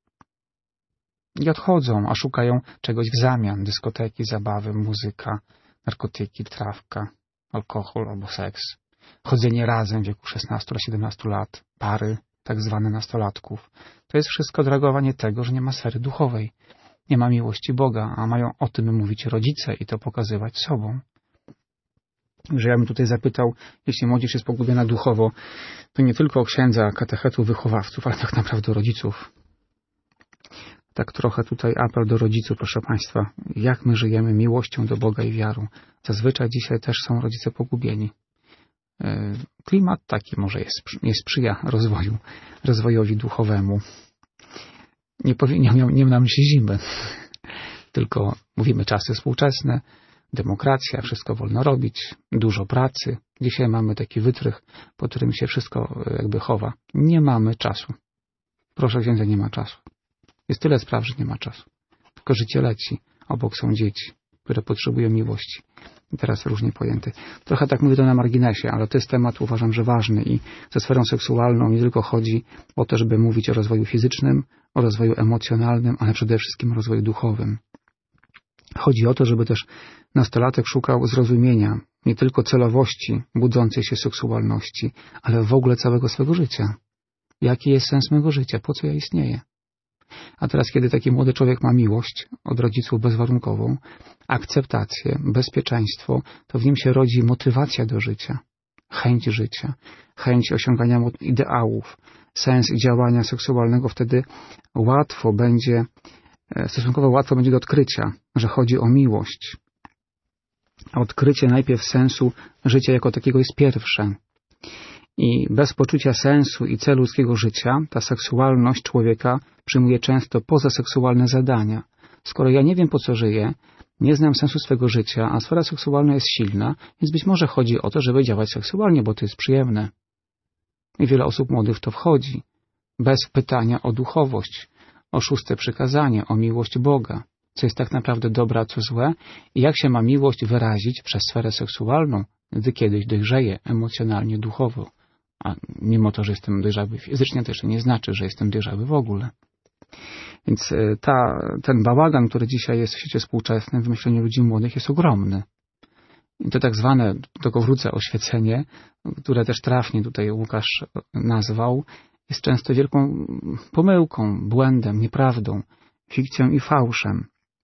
I odchodzą, a szukają czegoś w zamian. Dyskoteki, zabawy, muzyka, narkotyki, trawka, alkohol albo seks. Chodzenie razem w wieku szesnastu do siedemnastu lat, pary, tak zwane nastolatków. To jest wszystko dragowanie tego, że nie ma sfery duchowej. Nie ma miłości Boga, a mają o tym mówić rodzice i to pokazywać sobą. Że ja bym tutaj zapytał, jeśli młodzież jest pogubiona duchowo, to nie tylko o księdza, katechetów, wychowawców, ale tak naprawdę rodziców. Tak trochę tutaj apel do rodziców, proszę Państwa. Jak my żyjemy miłością do Boga i wiarą? Zazwyczaj dzisiaj też są rodzice pogubieni. Klimat taki może jest, nie sprzyja rozwoju, rozwojowi duchowemu. Nie, powie, nie, nie nam się zimy, tylko mówimy czasy współczesne, demokracja, wszystko wolno robić, dużo pracy. Dzisiaj mamy taki wytrych, po którym się wszystko jakby chowa. Nie mamy czasu. Proszę księdza, nie ma czasu. Jest tyle spraw, że nie ma czasu. Tylko życie leci. Obok są dzieci, które potrzebują miłości. I teraz różnie pojęty. Trochę tak mówię to na marginesie, ale to jest temat, uważam, że ważny i ze sferą seksualną nie tylko chodzi o to, żeby mówić o rozwoju fizycznym, o rozwoju emocjonalnym, ale przede wszystkim o rozwoju duchowym. Chodzi o to, żeby też nastolatek szukał zrozumienia, nie tylko celowości budzącej się seksualności, ale w ogóle całego swego życia. Jaki jest sens mego życia? Po co ja istnieję? A teraz, kiedy taki młody człowiek ma miłość od rodziców bezwarunkową, akceptację, bezpieczeństwo, to w nim się rodzi motywacja do życia, chęć życia, chęć osiągania ideałów, sens działania seksualnego. Wtedy łatwo będzie, stosunkowo łatwo będzie do odkrycia, że chodzi o miłość. A odkrycie najpierw sensu życia jako takiego jest pierwsze. I bez poczucia sensu i celu ludzkiego życia ta seksualność człowieka przyjmuje często pozaseksualne zadania. Skoro ja nie wiem, po co żyję, nie znam sensu swego życia, a sfera seksualna jest silna, więc być może chodzi o to, żeby działać seksualnie, bo to jest przyjemne. I wiele osób młodych w to wchodzi, bez pytania o duchowość, o szóste przykazanie, o miłość Boga, co jest tak naprawdę dobre, a co złe i jak się ma miłość wyrazić przez sferę seksualną, gdy kiedyś dojrzeje emocjonalnie, duchowo. A mimo to, że jestem dojrzały fizycznie, to jeszcze nie znaczy, że jestem dojrzały w ogóle. Więc ta, ten bałagan, który dzisiaj jest w świecie współczesnym, w myśleniu ludzi młodych, jest ogromny. I to tak zwane, do tego wrócę, oświecenie, które też trafnie tutaj Łukasz nazwał, jest często wielką pomyłką, błędem, nieprawdą, fikcją i fałszem.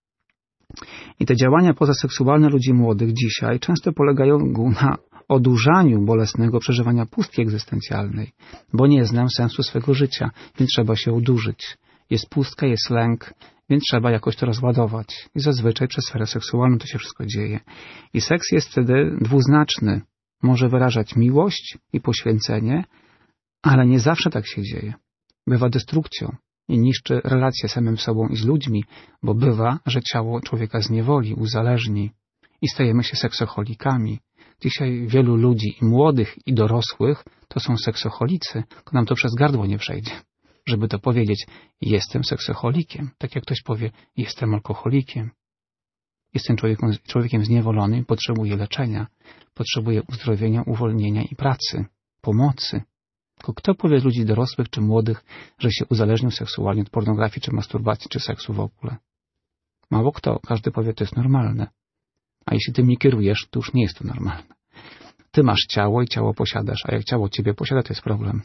I te działania pozaseksualne ludzi młodych dzisiaj często polegają na odurzaniu bolesnego przeżywania pustki egzystencjalnej, bo nie znam sensu swego życia, więc trzeba się odurzyć. Jest pustka, jest lęk, więc trzeba jakoś to rozładować. I zazwyczaj przez sferę seksualną to się wszystko dzieje. I seks jest wtedy dwuznaczny. Może wyrażać miłość i poświęcenie, ale nie zawsze tak się dzieje. Bywa destrukcją i niszczy relacje samym sobą i z ludźmi, bo bywa, że ciało człowieka zniewoli, uzależni i stajemy się seksoholikami. Dzisiaj wielu ludzi, i młodych, i dorosłych, to są seksoholicy, to nam to przez gardło nie przejdzie. Żeby to powiedzieć, jestem seksoholikiem. Tak jak ktoś powie, jestem alkoholikiem. Jestem człowiekiem, człowiekiem zniewolonym, potrzebuję leczenia, potrzebuję uzdrowienia, uwolnienia i pracy, pomocy. Tylko kto powie z ludzi dorosłych czy młodych, że się uzależnił seksualnie od pornografii, czy masturbacji, czy seksu w ogóle? Mało kto. Każdy powie, to jest normalne. A jeśli tym nie kierujesz, to już nie jest to normalne. ty masz ciało i ciało posiadasz, a jak ciało ciebie posiada, to jest problem.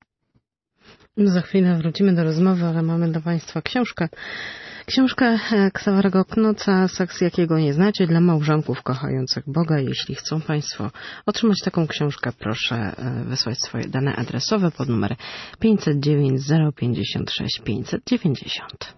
Za chwilę wrócimy do rozmowy, ale mamy dla Państwa książkę. Książkę Ksawerego Knoca, Seks jakiego nie znacie, dla małżonków kochających Boga. Jeśli chcą Państwo otrzymać taką książkę, proszę wysłać swoje dane adresowe pod numer pięćset dziewięć zero pięćdziesiąt sześć pięćset dziewięćdziesiąt.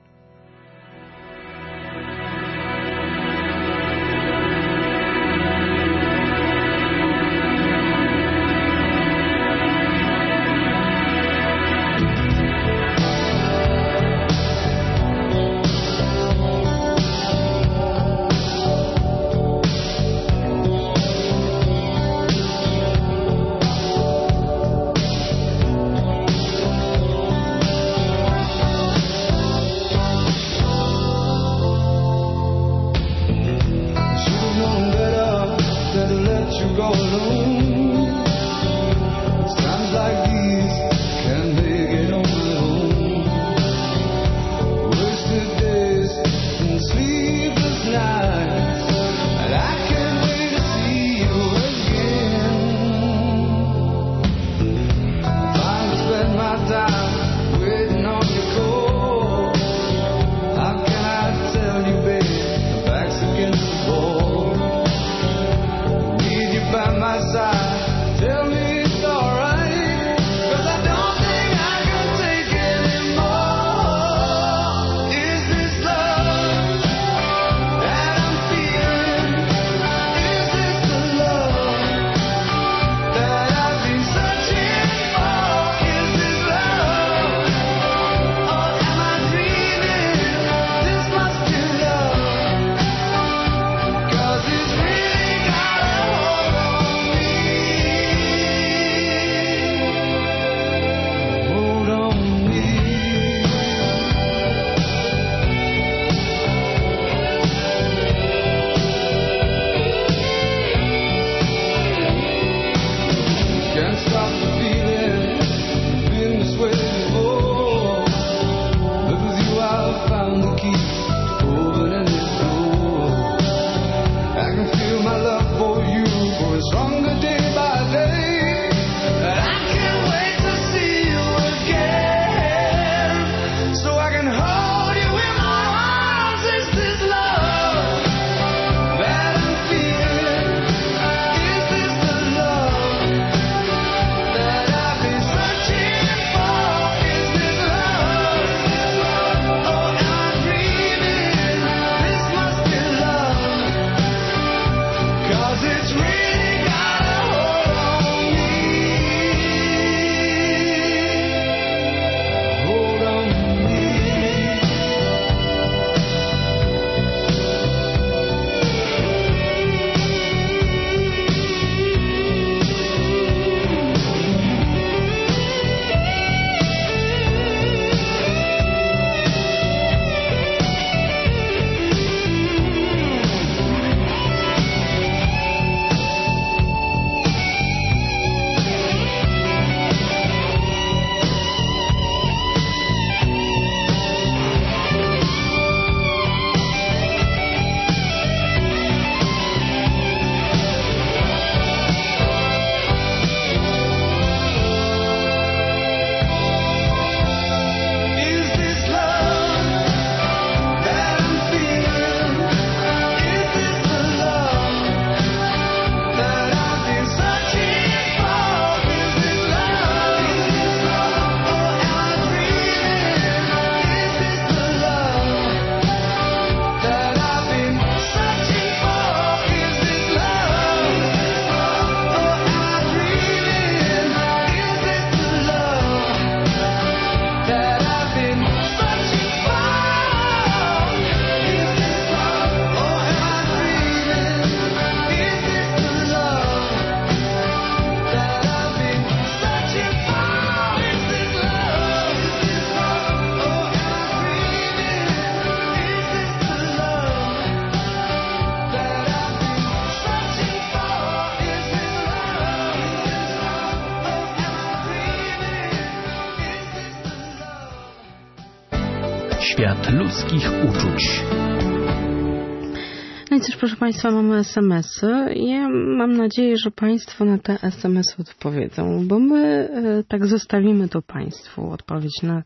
Świat ludzkich uczuć. No i cóż, proszę Państwa, mamy es em esy. Ja mam nadzieję, że Państwo na te es em esy odpowiedzą, bo my e, tak zostawimy to Państwu odpowiedź na,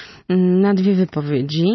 na dwie wypowiedzi.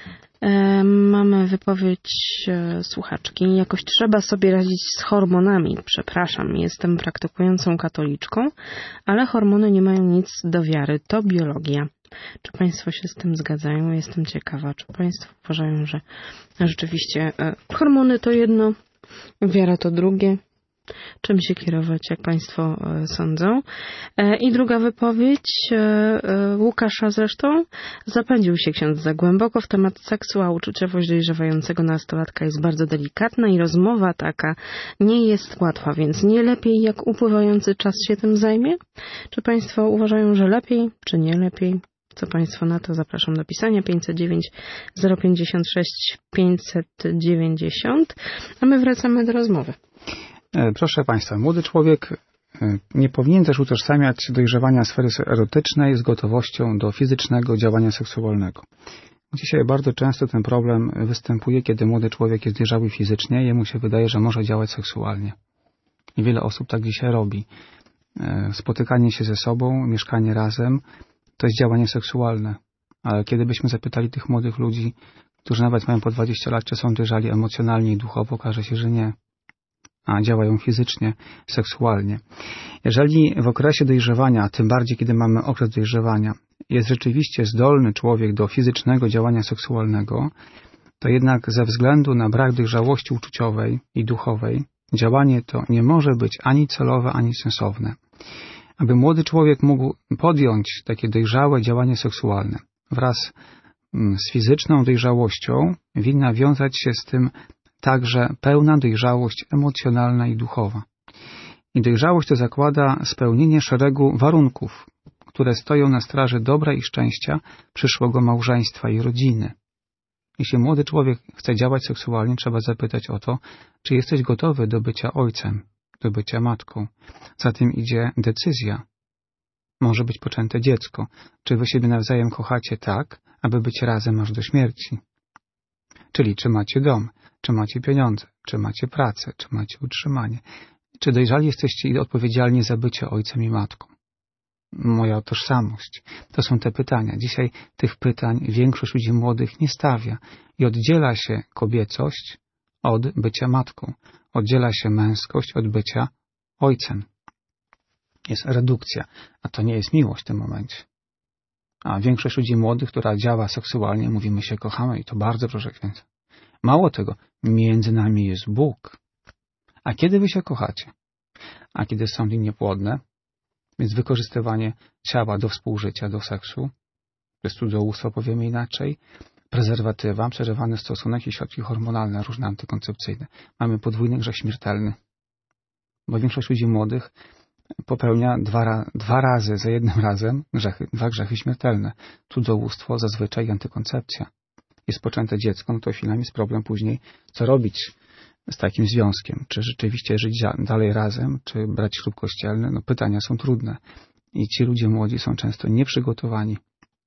E, mamy wypowiedź e, słuchaczki. Jakoś trzeba sobie radzić z hormonami. Przepraszam, jestem praktykującą katoliczką, ale hormony nie mają nic do wiary. To biologia. Czy Państwo się z tym zgadzają? Jestem ciekawa. Czy Państwo uważają, że rzeczywiście e, hormony to jedno, wiara to drugie? Czym się kierować, jak Państwo e, sądzą? E, I druga wypowiedź e, e, Łukasza zresztą. Zapędził się ksiądz za głęboko w temat seksu, a uczuciowość dojrzewającego nastolatka jest bardzo delikatna i rozmowa taka nie jest łatwa, więc nie lepiej, jak upływający czas się tym zajmie? Czy Państwo uważają, że lepiej, czy nie lepiej? Co Państwo na to? Zapraszam do pisania pięćset dziewięć zero pięćdziesiąt sześć pięćset dziewięćdziesiąt, a my wracamy do rozmowy. Proszę Państwa, młody człowiek nie powinien też utożsamiać dojrzewania sfery erotycznej z gotowością do fizycznego działania seksualnego. Dzisiaj bardzo często ten problem występuje, kiedy młody człowiek jest dojrzały fizycznie, jemu się wydaje, że może działać seksualnie. I wiele osób tak dzisiaj robi. Spotykanie się ze sobą, mieszkanie razem, to jest działanie seksualne. Ale kiedy byśmy zapytali tych młodych ludzi, którzy nawet mają po dwadzieścia lat, czy są dojrzali emocjonalnie i duchowo, okaże się, że nie. A działają fizycznie, seksualnie. Jeżeli w okresie dojrzewania, a tym bardziej kiedy mamy okres dojrzewania, jest rzeczywiście zdolny człowiek do fizycznego działania seksualnego, to jednak ze względu na brak dojrzałości uczuciowej i duchowej, działanie to nie może być ani celowe, ani sensowne. Aby młody człowiek mógł podjąć takie dojrzałe działanie seksualne wraz z fizyczną dojrzałością, winna wiązać się z tym także pełna dojrzałość emocjonalna i duchowa. I dojrzałość to zakłada spełnienie szeregu warunków, które stoją na straży dobra i szczęścia przyszłego małżeństwa i rodziny. Jeśli młody człowiek chce działać seksualnie, trzeba zapytać o to, czy jesteś gotowy do bycia ojcem, do bycia matką. Za tym idzie decyzja. Może być poczęte dziecko. Czy wy siebie nawzajem kochacie tak, aby być razem aż do śmierci? Czyli czy macie dom, czy macie pieniądze, czy macie pracę, czy macie utrzymanie. Czy dojrzali jesteście odpowiedzialni za bycie ojcem i matką? Moja tożsamość. To są te pytania. Dzisiaj tych pytań większość ludzi młodych nie stawia i oddziela się kobiecość od bycia matką. Oddziela się męskość od bycia ojcem. Jest redukcja, a to nie jest miłość w tym momencie. A większość ludzi młodych, która działa seksualnie, mówi, my się kochamy i to bardzo, proszę księdza. Mało tego, między nami jest Bóg. A kiedy wy się kochacie? A kiedy są linie płodne, więc wykorzystywanie ciała do współżycia, do seksu, to jest cudzołóstwo, powiemy inaczej, prezerwatywa, przerywany stosunek i środki hormonalne, różne antykoncepcyjne. Mamy podwójny grzech śmiertelny. Bo większość ludzi młodych popełnia dwa, dwa razy za jednym razem grzechy, dwa grzechy śmiertelne. Cudzołóstwo, zazwyczaj antykoncepcja. Jest poczęte dziecko, no to chwilami jest problem później, co robić z takim związkiem. Czy rzeczywiście żyć dalej razem, czy brać ślub kościelny? No pytania są trudne. I ci ludzie młodzi są często nieprzygotowani.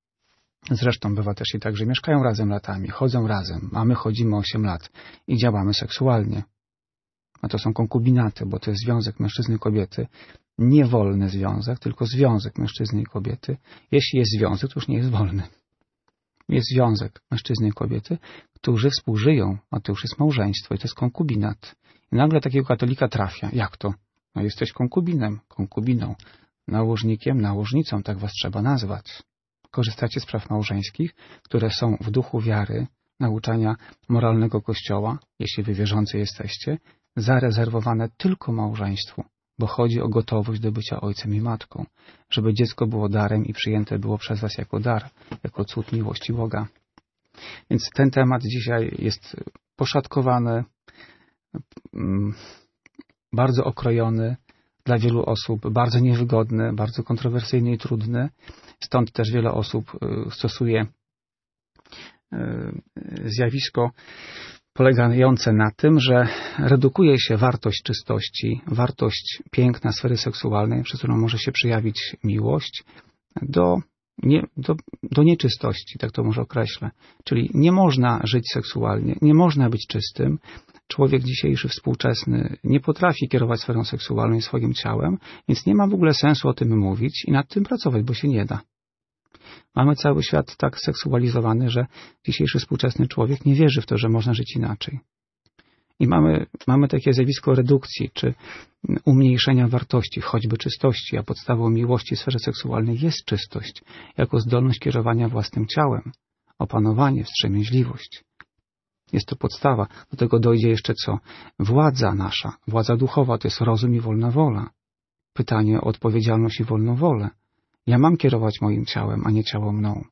Zresztą bywa też i tak, że mieszkają razem latami, chodzą razem, a my chodzimy osiem lat i działamy seksualnie. A to są konkubinaty, bo to jest związek mężczyzny i kobiety. Nie wolny związek, tylko związek mężczyzny i kobiety. Jeśli jest związek, to już nie jest wolny. Jest związek mężczyzny i kobiety, którzy współżyją, a to już jest małżeństwo i to jest konkubinat. I nagle takiego katolika trafia. Jak to? No jesteś konkubinem, konkubiną, nałożnikiem, nałożnicą, tak was trzeba nazwać. Korzystacie z praw małżeńskich, które są w duchu wiary, nauczania moralnego Kościoła, jeśli wy wierzący jesteście, zarezerwowane tylko małżeństwu, bo chodzi o gotowość do bycia ojcem i matką, żeby dziecko było darem i przyjęte było przez was jako dar, jako cud miłości Boga. Więc ten temat dzisiaj jest poszatkowany, bardzo okrojony, dla wielu osób bardzo niewygodny, bardzo kontrowersyjny i trudny. Stąd też wiele osób stosuje zjawisko polegające na tym, że redukuje się wartość czystości, wartość piękna sfery seksualnej, przez którą może się przejawić miłość, do nie, do, do nieczystości, tak to może określę. Czyli nie można żyć seksualnie, nie można być czystym. Człowiek dzisiejszy, współczesny nie potrafi kierować sferą seksualną i swoim ciałem, więc nie ma w ogóle sensu o tym mówić i nad tym pracować, bo się nie da. Mamy cały świat tak seksualizowany, że dzisiejszy współczesny człowiek nie wierzy w to, że można żyć inaczej. I mamy, mamy takie zjawisko redukcji, czy umniejszenia wartości, choćby czystości, a podstawą miłości w sferze seksualnej jest czystość, jako zdolność kierowania własnym ciałem, opanowanie, wstrzemięźliwość. Jest to podstawa. Do tego dojdzie jeszcze co? Władza nasza, władza duchowa, to jest rozum i wolna wola. Pytanie o odpowiedzialność i wolną wolę. Ja mam kierować moim ciałem, a nie ciało mną.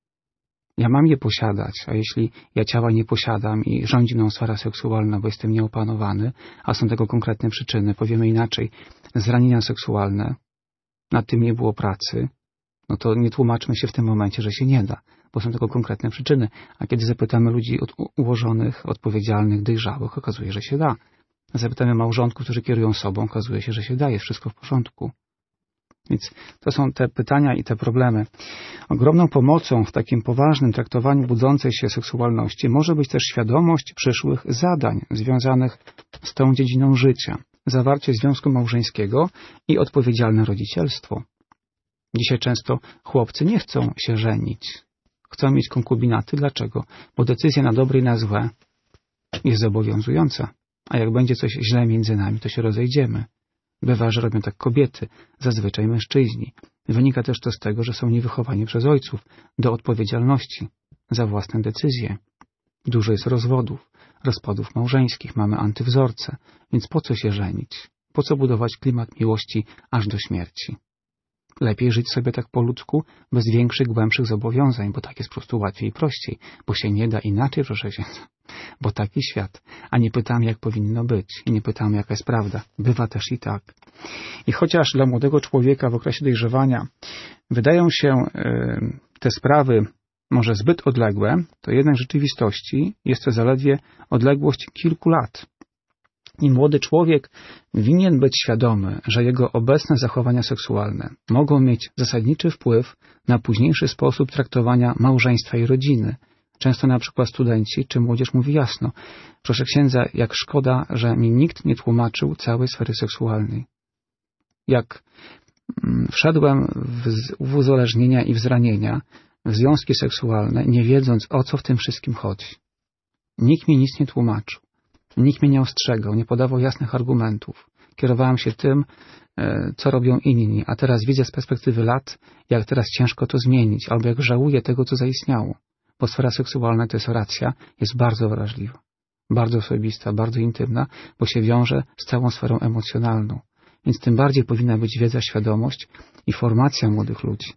Ja mam je posiadać, a jeśli ja ciała nie posiadam i rządzi mną sfera seksualna, bo jestem nieopanowany, a są tego konkretne przyczyny, powiemy inaczej, zranienia seksualne, nad tym nie było pracy, no to nie tłumaczmy się w tym momencie, że się nie da, bo są tego konkretne przyczyny. A kiedy zapytamy ludzi od ułożonych, odpowiedzialnych, dojrzałych, okazuje, że się da. Zapytamy małżonków, którzy kierują sobą, okazuje się, że się da, jest wszystko w porządku. Więc to są te pytania i te problemy. Ogromną pomocą w takim poważnym traktowaniu budzącej się seksualności może być też świadomość przyszłych zadań związanych z tą dziedziną życia, zawarcie związku małżeńskiego i odpowiedzialne rodzicielstwo. Dzisiaj często chłopcy nie chcą się żenić. Chcą mieć konkubinaty. Dlaczego? Bo decyzja na dobre i na złe jest zobowiązująca. A jak będzie coś źle między nami, to się rozejdziemy. Bywa, że robią tak kobiety, zazwyczaj mężczyźni. Wynika też to z tego, że są niewychowani przez ojców do odpowiedzialności za własne decyzje. Dużo jest rozwodów, rozpadów małżeńskich, mamy antywzorce, więc po co się żenić? Po co budować klimat miłości aż do śmierci? Lepiej żyć sobie tak po ludzku, bez większych, głębszych zobowiązań, bo tak jest po prostu łatwiej i prościej, bo się nie da inaczej, proszę się, bo taki świat. A nie pytam, jak powinno być i nie pytam, jaka jest prawda. Bywa też i tak. I chociaż dla młodego człowieka w okresie dojrzewania wydają się y, te sprawy może zbyt odległe, to jednak w rzeczywistości jest to zaledwie odległość kilku lat. I młody człowiek winien być świadomy, że jego obecne zachowania seksualne mogą mieć zasadniczy wpływ na późniejszy sposób traktowania małżeństwa i rodziny. Często na przykład studenci czy młodzież mówi jasno: proszę księdza, jak szkoda, że mi nikt nie tłumaczył całej sfery seksualnej. Jak wszedłem w uzależnienia i w zranienia, w związki seksualne, nie wiedząc, o co w tym wszystkim chodzi. Nikt mi nic nie tłumaczył. Nikt mnie nie ostrzegał, nie podawał jasnych argumentów. Kierowałem się tym, co robią inni, a teraz widzę z perspektywy lat, jak teraz ciężko to zmienić, albo jak żałuję tego, co zaistniało. Bo sfera seksualna, to jest racja, jest bardzo wrażliwa, bardzo osobista, bardzo intymna, bo się wiąże z całą sferą emocjonalną. Więc tym bardziej powinna być wiedza, świadomość i formacja młodych ludzi.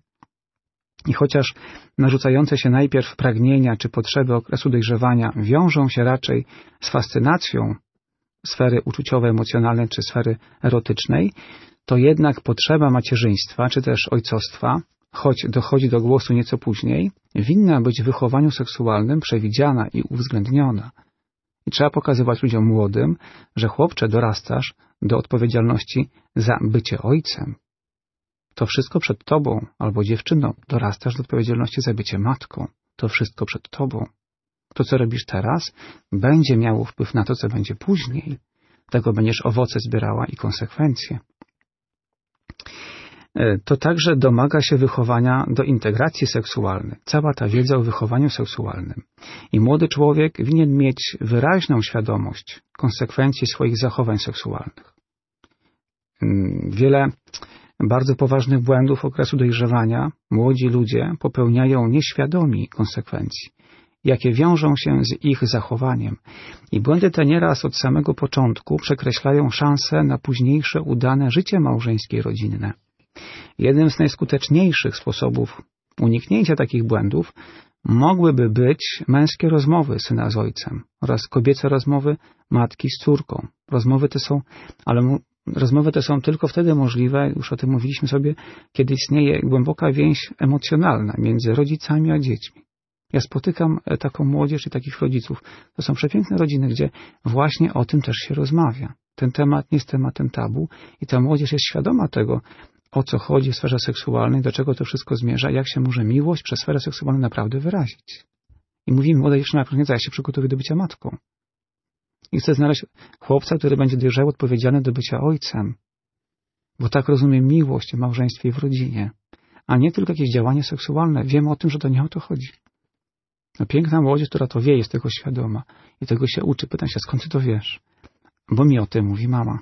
I chociaż narzucające się najpierw pragnienia czy potrzeby okresu dojrzewania wiążą się raczej z fascynacją sfery uczuciowej, emocjonalnej czy sfery erotycznej, to jednak potrzeba macierzyństwa czy też ojcostwa, choć dochodzi do głosu nieco później, winna być w wychowaniu seksualnym przewidziana i uwzględniona. I trzeba pokazywać ludziom młodym, że chłopcze, dorastasz do odpowiedzialności za bycie ojcem. To wszystko przed tobą, albo dziewczyną, dorastasz do odpowiedzialności za bycie matką. To wszystko przed tobą. To, co robisz teraz, będzie miało wpływ na to, co będzie później. Tego będziesz owoce zbierała i konsekwencje. To także domaga się wychowania do integracji seksualnej. Cała ta wiedza o wychowaniu seksualnym. I młody człowiek winien mieć wyraźną świadomość konsekwencji swoich zachowań seksualnych. Wiele bardzo poważnych błędów okresu dojrzewania młodzi ludzie popełniają nieświadomi konsekwencji, jakie wiążą się z ich zachowaniem. I błędy te nieraz od samego początku przekreślają szanse na późniejsze udane życie małżeńskie i rodzinne. Jednym z najskuteczniejszych sposobów uniknięcia takich błędów mogłyby być męskie rozmowy syna z ojcem oraz kobiece rozmowy matki z córką. Rozmowy te są, ale rozmowy te są tylko wtedy możliwe, już o tym mówiliśmy sobie, kiedy istnieje głęboka więź emocjonalna między rodzicami a dziećmi. Ja spotykam taką młodzież i takich rodziców. To są przepiękne rodziny, gdzie właśnie o tym też się rozmawia. Ten temat nie jest tematem tabu i ta młodzież jest świadoma tego, o co chodzi w sferze seksualnej, do czego to wszystko zmierza, jak się może miłość przez sferę seksualną naprawdę wyrazić. I mówimy młodej dziewczynie, ja się przygotowuję do bycia matką. I chcę znaleźć chłopca, który będzie dojrzały, odpowiedzialny do bycia ojcem. Bo tak rozumiem miłość w małżeństwie i w rodzinie. A nie tylko jakieś działanie seksualne. Wiem o tym, że to nie o to chodzi. No, piękna młodzież, która to wie, jest tego świadoma. I tego się uczy. Pytam się, skąd ty to wiesz? Bo mi o tym mówi mama.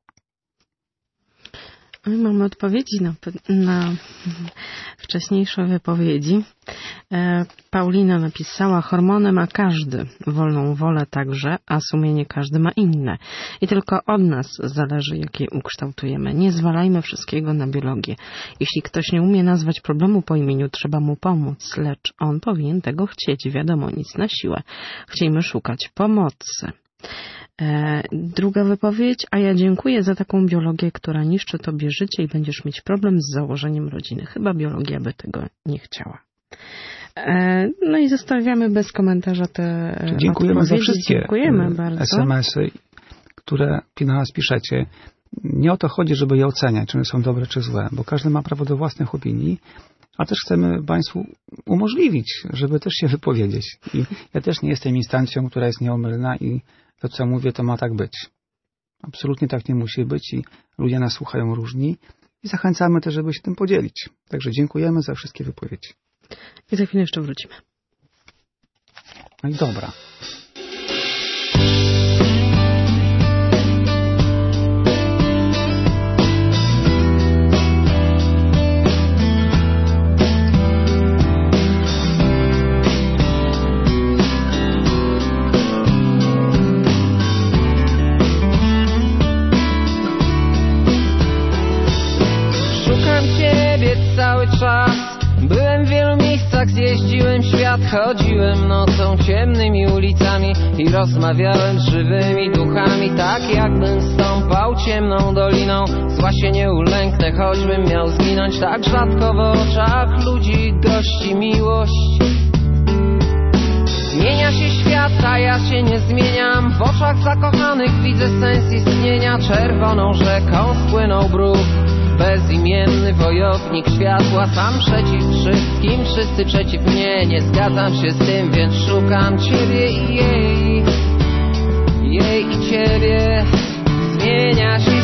Mamy odpowiedzi na, na wcześniejsze wypowiedzi. Paulina napisała, hormony ma każdy, wolną wolę także, a sumienie każdy ma inne. I tylko od nas zależy, jak je ukształtujemy. Nie zwalajmy wszystkiego na biologię. Jeśli ktoś nie umie nazwać problemu po imieniu, trzeba mu pomóc, lecz on powinien tego chcieć. Wiadomo, nic na siłę. Chciejmy szukać pomocy. Druga wypowiedź, a ja dziękuję za taką biologię, która niszczy tobie życie i będziesz mieć problem z założeniem rodziny. Chyba biologia by tego nie chciała. No i zostawiamy bez komentarza te Dziękujemy odpowiedzi. za wszystkie Dziękujemy bardzo. es em esy, które na nas piszecie. Nie o to chodzi, żeby je oceniać, czy one są dobre, czy złe, bo każdy ma prawo do własnych opinii, a też chcemy Państwu umożliwić, żeby też się wypowiedzieć. I ja też nie jestem instancją, która jest nieomylna i to, co mówię, to ma tak być. Absolutnie tak nie musi być i ludzie nas słuchają różni i zachęcamy też, żeby się tym podzielić. Także dziękujemy za wszystkie wypowiedzi. I za chwilę jeszcze wrócimy. No i dobra. Byłem w wielu miejscach, zjeździłem świat, chodziłem nocą ciemnymi ulicami i rozmawiałem z żywymi duchami, tak jakbym stąpał ciemną doliną. Zła się nie ulęknę, choćbym miał zginąć, tak rzadko w oczach ludzi gości miłość. Zmienia się świat, a ja się nie zmieniam. W oczach zakochanych widzę sens istnienia. Czerwoną rzeką spłynął bruk, bezimienny wojownik światła, sam przeciw wszystkim, wszyscy przeciw mnie. Nie zgadzam się z tym, więc szukam ciebie i jej, jej i ciebie. Zmienia się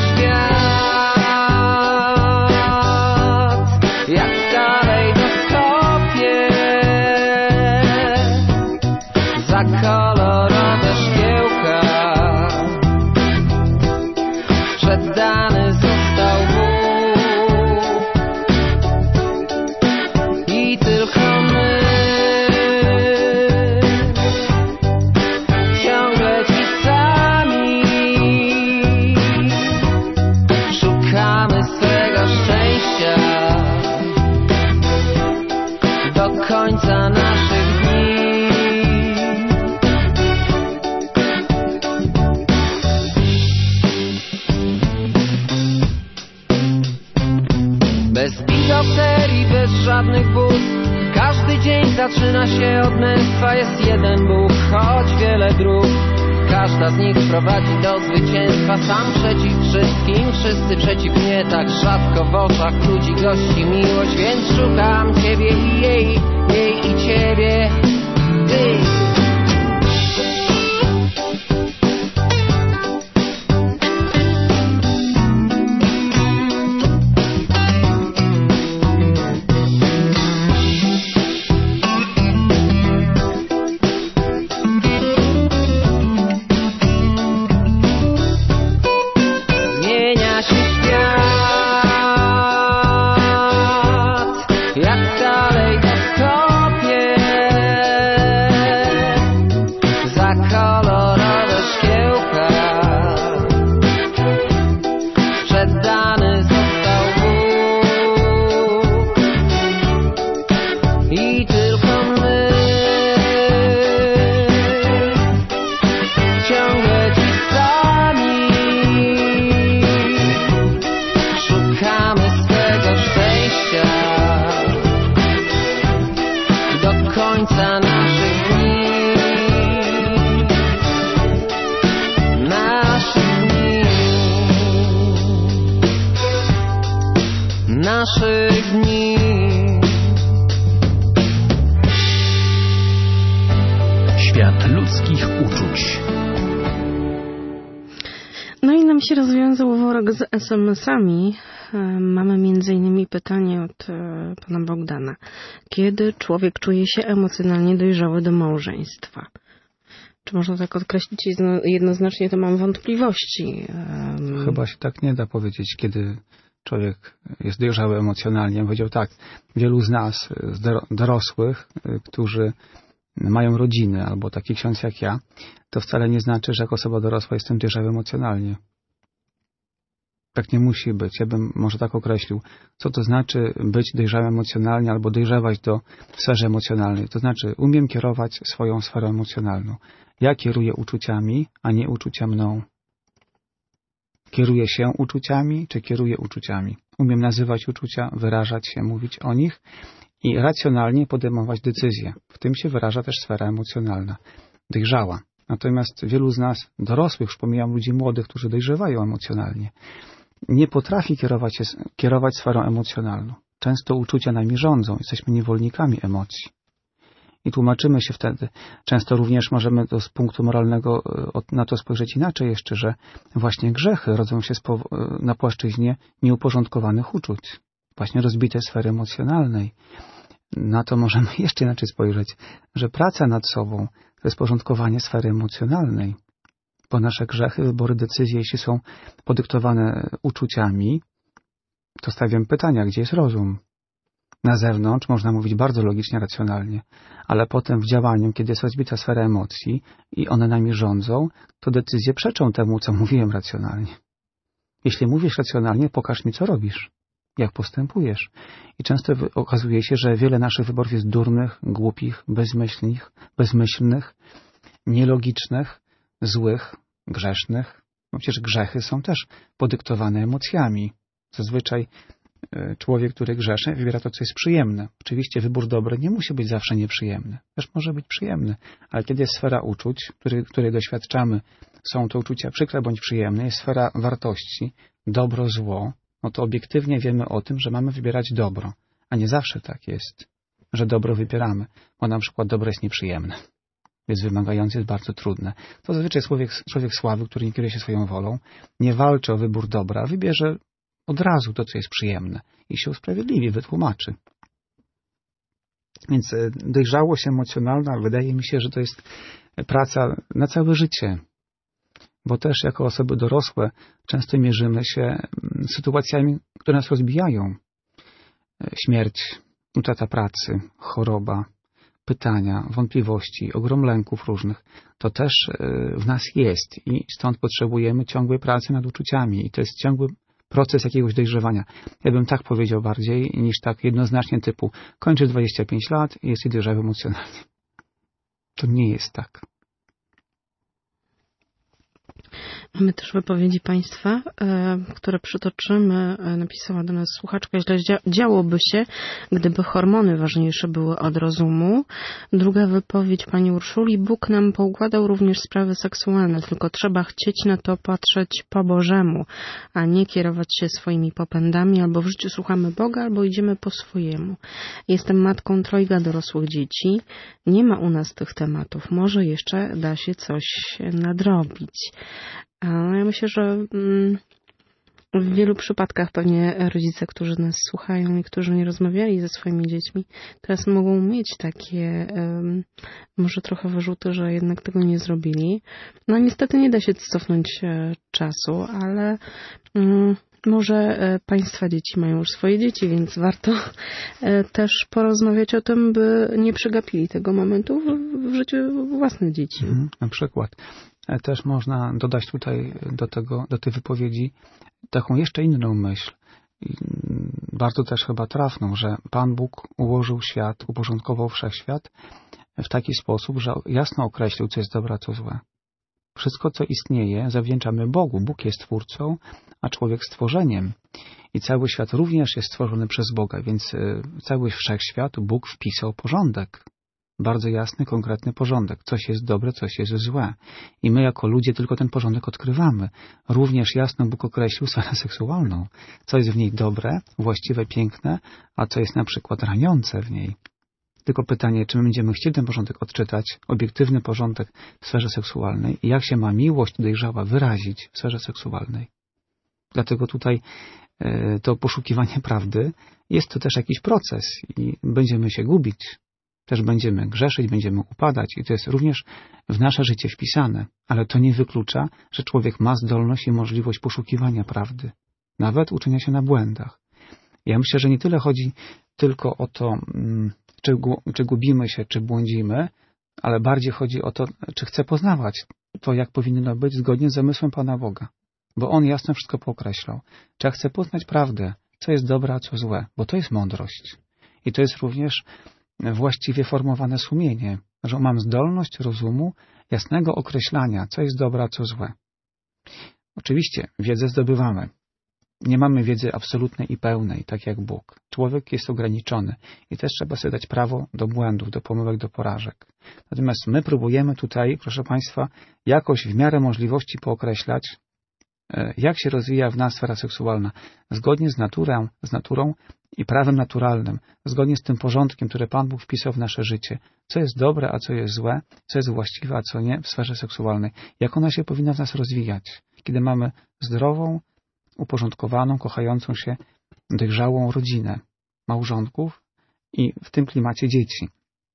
świat jak w kalejdoskopie, za kolorowe szkiełka sprzedany został Bóg i tylko my ciągle ci sami szukamy swego szczęścia do końca naszych dni. Bez bidopterii, bez żadnych bóstw, każdy dzień zaczyna się od męstwa. Jest jeden Bóg, choć wiele dróg, każda z nich prowadzi do zwycięstwa. Sam przeciw wszystkim, wszyscy przeciw mnie, tak rzadko w oczach ludzi gości miłość. Więc szukam ciebie i jej, jej i ciebie, ty. Zmienia się świat jak w kalejdoskopie, naszych dni. Świat ludzkich uczuć. No i nam się rozwiązał worek z es em esami. Mamy między innymi pytanie od pana Bogdana. Kiedy człowiek czuje się emocjonalnie dojrzały do małżeństwa? Czy można tak określić jednoznacznie? To mam wątpliwości. Chyba się tak nie da powiedzieć, kiedy człowiek jest dojrzały emocjonalnie. Powiedział tak, wielu z nas, z dorosłych, którzy mają rodziny, albo taki ksiądz jak ja, to wcale nie znaczy, że jako osoba dorosła jestem dojrzały emocjonalnie. Tak nie musi być. Ja bym może tak określił. Co to znaczy być dojrzałym emocjonalnie albo dojrzewać do w sferze emocjonalnej? To znaczy umiem kierować swoją sferą emocjonalną. Ja kieruję uczuciami, a nie uczucia mną. Kieruję się uczuciami, czy kieruję uczuciami? Umiem nazywać uczucia, wyrażać się, mówić o nich i racjonalnie podejmować decyzje. W tym się wyraża też sfera emocjonalna, dojrzała. Natomiast wielu z nas, dorosłych, już pomijam ludzi młodych, którzy dojrzewają emocjonalnie, nie potrafi kierować, się, kierować sferą emocjonalną. Często uczucia nami rządzą, jesteśmy niewolnikami emocji. I tłumaczymy się wtedy. Często również możemy to z punktu moralnego na to spojrzeć inaczej jeszcze, że właśnie grzechy rodzą się na płaszczyźnie nieuporządkowanych uczuć. Właśnie rozbitej sfery emocjonalnej. Na to możemy jeszcze inaczej spojrzeć, że praca nad sobą to jest porządkowanie sfery emocjonalnej. Bo nasze grzechy, wybory, decyzje, jeśli są podyktowane uczuciami, to stawiam pytania, gdzie jest rozum? Na zewnątrz można mówić bardzo logicznie, racjonalnie, ale potem w działaniu, kiedy jest rozbita sfera emocji i one nami rządzą, to decyzje przeczą temu, co mówiłem racjonalnie. Jeśli mówisz racjonalnie, pokaż mi, co robisz, jak postępujesz. I często okazuje się, że wiele naszych wyborów jest durnych, głupich, bezmyślnych, bezmyślnych, nielogicznych, złych, grzesznych. No przecież grzechy są też podyktowane emocjami. Zazwyczaj człowiek, który grzeszy, wybiera to, co jest przyjemne. Oczywiście wybór dobry nie musi być zawsze nieprzyjemny. Też może być przyjemny. Ale kiedy jest sfera uczuć, której, której doświadczamy, są to uczucia przykre bądź przyjemne, jest sfera wartości, dobro, zło, no to obiektywnie wiemy o tym, że mamy wybierać dobro. A nie zawsze tak jest, że dobro wybieramy, bo na przykład dobro jest nieprzyjemne. Jest wymagające, jest bardzo trudne. To zazwyczaj człowiek, człowiek słaby, który nie kieruje się swoją wolą, nie walczy o wybór dobra, wybierze od razu to, co jest przyjemne i się usprawiedliwi, wytłumaczy. Więc dojrzałość emocjonalna, wydaje mi się, że to jest praca na całe życie. Bo też jako osoby dorosłe często mierzymy się sytuacjami, które nas rozbijają. Śmierć, utrata pracy, choroba, pytania, wątpliwości, ogrom lęków różnych. To też w nas jest i stąd potrzebujemy ciągłej pracy nad uczuciami. I to jest ciągły proces jakiegoś dojrzewania. Ja bym tak powiedział bardziej niż tak jednoznacznie typu kończysz dwadzieścia pięć lat i jesteś dojrzały emocjonalnie. To nie jest tak. Mamy też wypowiedzi Państwa, e, które przytoczymy. E, napisała do nas słuchaczka, źle dzia- działoby się, gdyby hormony ważniejsze były od rozumu. Druga wypowiedź Pani Urszuli. Bóg nam poukładał również sprawy seksualne, tylko trzeba chcieć na to patrzeć po Bożemu, a nie kierować się swoimi popędami. Albo w życiu słuchamy Boga, albo idziemy po swojemu. Jestem matką trojga dorosłych dzieci. Nie ma u nas tych tematów. Może jeszcze da się coś nadrobić. No ja myślę, że w wielu przypadkach pewnie rodzice, którzy nas słuchają i którzy nie rozmawiali ze swoimi dziećmi, teraz mogą mieć takie może trochę wyrzuty, że jednak tego nie zrobili. No niestety nie da się cofnąć czasu, ale może Państwa dzieci mają już swoje dzieci, więc warto też porozmawiać o tym, by nie przegapili tego momentu w życiu własnych dzieci. Mhm, na przykład. Też można dodać tutaj do tego, do tej wypowiedzi taką jeszcze inną myśl. I bardzo też chyba trafną, że Pan Bóg ułożył świat, uporządkował wszechświat w taki sposób, że jasno określił, co jest dobre, a co złe. Wszystko, co istnieje, zawdzięczamy Bogu. Bóg jest twórcą, a człowiek stworzeniem. I cały świat również jest stworzony przez Boga, więc cały wszechświat Bóg wpisał porządek. bardzo jasny, konkretny porządek. Coś jest dobre, coś jest złe. I my jako ludzie tylko ten porządek odkrywamy. Również jasno Bóg określił sferę seksualną. Co jest w niej dobre, właściwe, piękne, a co jest na przykład raniące w niej. Tylko pytanie, czy my będziemy chcieli ten porządek odczytać, obiektywny porządek w sferze seksualnej i jak się ma miłość dojrzała wyrazić w sferze seksualnej. Dlatego tutaj e, to poszukiwanie prawdy jest to też jakiś proces i będziemy się gubić. Też będziemy grzeszyć, będziemy upadać i to jest również w nasze życie wpisane. Ale to nie wyklucza, że człowiek ma zdolność i możliwość poszukiwania prawdy. Nawet uczenia się na błędach. Ja myślę, że nie tyle chodzi tylko o to, czy, czy gubimy się, czy błądzimy, ale bardziej chodzi o to, czy chcę poznawać to, jak powinno być zgodnie z zamysłem Pana Boga. Bo On jasno wszystko pookreślał. Czy ja chcę poznać prawdę, co jest dobre, a co złe, bo to jest mądrość. I to jest również właściwie formowane sumienie, że mam zdolność rozumu jasnego określania, co jest dobre, a co złe. Oczywiście wiedzę zdobywamy. Nie mamy wiedzy absolutnej i pełnej, tak jak Bóg. Człowiek jest ograniczony i też trzeba sobie dać prawo do błędów, do pomyłek, do porażek. Natomiast my próbujemy tutaj, proszę Państwa, jakoś w miarę możliwości pookreślać, jak się rozwija w nas sfera seksualna, zgodnie z naturą, z naturą i prawem naturalnym, zgodnie z tym porządkiem, który Pan Bóg wpisał w nasze życie. Co jest dobre, a co jest złe, co jest właściwe, a co nie w sferze seksualnej. Jak ona się powinna w nas rozwijać, kiedy mamy zdrową, uporządkowaną, kochającą się, dojrzałą rodzinę małżonków i w tym klimacie dzieci.